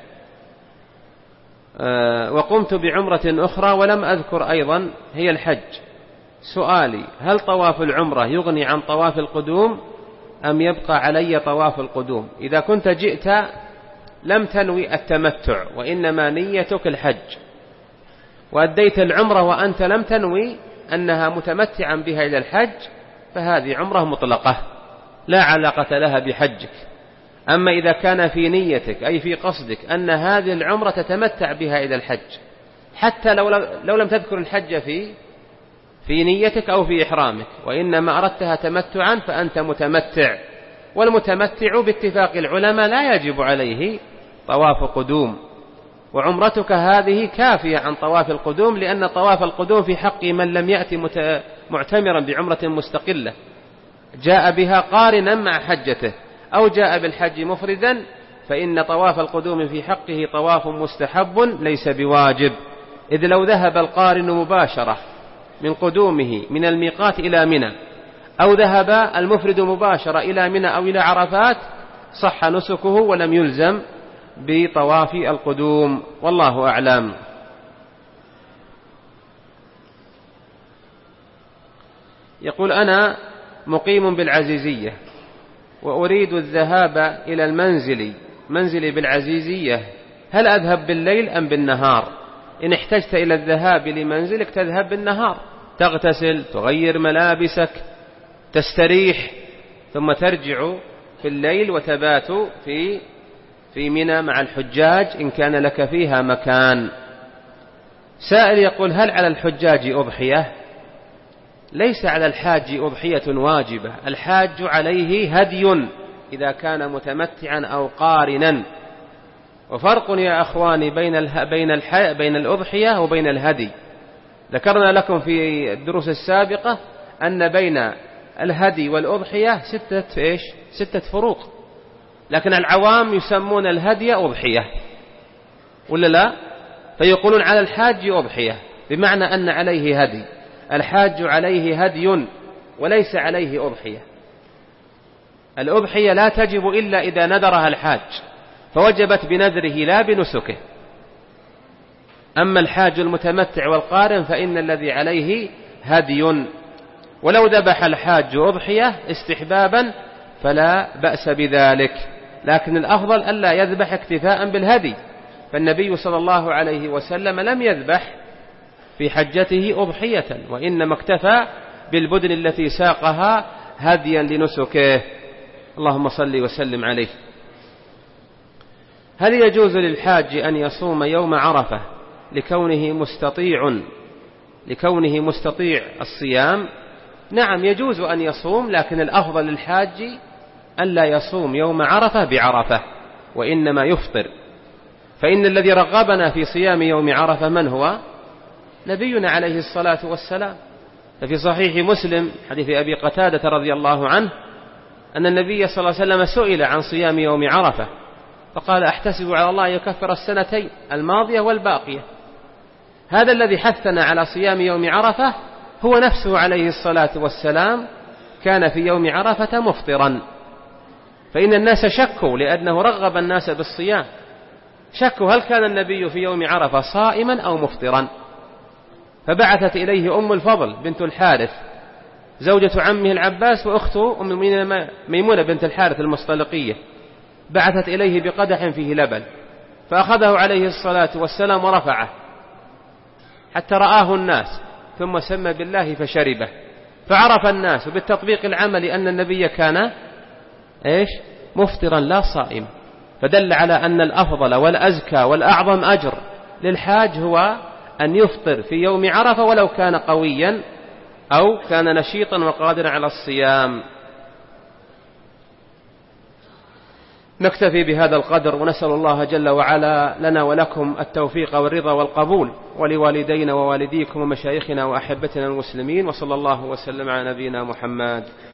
وقمت بعمرة أخرى ولم أذكر أيضا هي الحج. سؤالي: هل طواف العمرة يغني عن طواف القدوم أم يبقى علي طواف القدوم؟ إذا كنت جئت لم تنوي التمتع وإنما نيتك الحج، وأديت العمرة وأنت لم تنوي أنها متمتعا بها إلى الحج، فهذه عمرة مطلقة لا علاقة لها بحجك. أما إذا كان في نيتك أي في قصدك أن هذه العمرة تتمتع بها إلى الحج، حتى لو لم تذكر الحج في نيتك أو في إحرامك، وإنما أردتها تمتعا، فأنت متمتع، والمتمتع باتفاق العلماء لا يجب عليه طواف قدوم، وعمرتك هذه كافية عن طواف القدوم، لأن طواف القدوم في حق من لم يأتي معتمرا بعمرة مستقلة جاء بها قارنا مع حجته أو جاء بالحج مفردا، فإن طواف القدوم في حقه طواف مستحب ليس بواجب، إذ لو ذهب القارن مباشرة من قدومه من الميقات إلى منى، أو ذهب المفرد مباشرة إلى منى أو إلى عرفات، صح نسكه ولم يلزم بطواف القدوم، والله أعلم. يقول: أنا مقيم بالعزيزية وأريد الذهاب إلى منزلي بالعزيزية، هل أذهب بالليل أم بالنهار؟ إن احتجت إلى الذهاب لمنزلك تذهب بالنهار، تغتسل، تغير ملابسك، تستريح، ثم ترجع في الليل وتبات في منى مع الحجاج إن كان لك فيها مكان. سائل يقول: هل على الحجاج أضحية؟ ليس على الحاج أضحية واجبة، الحاج عليه هدي إذا كان متمتعا أو قارنا، وفرق يا أخواني بين الأضحية وبين الهدي. ذكرنا لكم في الدروس السابقة أن بين الهدي والأضحية 6 فروق، لكن العوام يسمون الهدي أضحية ولا لا؟ فيقولون على الحاج أضحية، بمعنى أن عليه هدي، الحاج عليه هدي وليس عليه أضحية. الأضحية لا تجب إلا إذا نذرها الحاج فوجبت بنذره لا بنسكه. أما الحاج المتمتع والقارن فإن الذي عليه هدي، ولو ذبح الحاج أضحية استحبابا فلا بأس بذلك، لكن الأفضل ألا يذبح اكتفاء بالهدي، فالنبي صلى الله عليه وسلم لم يذبح في حجته أضحية، وإنما اكتفى بالبدن التي ساقها هديا لنسكه. اللهم صل وسلم عليه. هل يجوز للحاج أن يصوم يوم عرفة لكونه مستطيع الصيام؟ نعم يجوز أن يصوم، لكن الأفضل للحاج أن لا يصوم يوم عرفة بعرفة، وإنما يفطر. فإن الذي رغبنا في صيام يوم عرفة من هو؟ نبينا عليه الصلاة والسلام. ففي صحيح مسلم حديث أبي قتادة رضي الله عنه أن النبي صلى الله عليه وسلم سئل عن صيام يوم عرفة فقال: أحتسب على الله يكفر السنتين الماضية والباقية. هذا الذي حثنا على صيام يوم عرفة هو نفسه عليه الصلاة والسلام كان في يوم عرفة مفطرا. فإن الناس شكوا لأنه رغب الناس بالصيام، شكوا هل كان النبي في يوم عرفة صائما أو مفطرا، فبعثت إليه أم الفضل بنت الحارث زوجة عمه العباس وأخته أم المؤمنين ميمونة بنت الحارث المصطلقية، بعثت إليه بقدح فيه لبن فأخذه عليه الصلاة والسلام ورفعه حتى رآه الناس، ثم سمى بالله فشربه، فعرف الناس بالتطبيق العملي أن النبي كان مفطرا لا صائم. فدل على أن الأفضل والأزكى والأعظم أجر للحاج هو أن يفطر في يوم عرفة ولو كان قويا أو كان نشيطا وقادرا على الصيام. نكتفي بهذا القدر، ونسأل الله جل وعلا لنا ولكم التوفيق والرضا والقبول، ولوالدينا ووالديكم ومشايخنا وأحبتنا المسلمين، وصلى الله وسلم على نبينا محمد.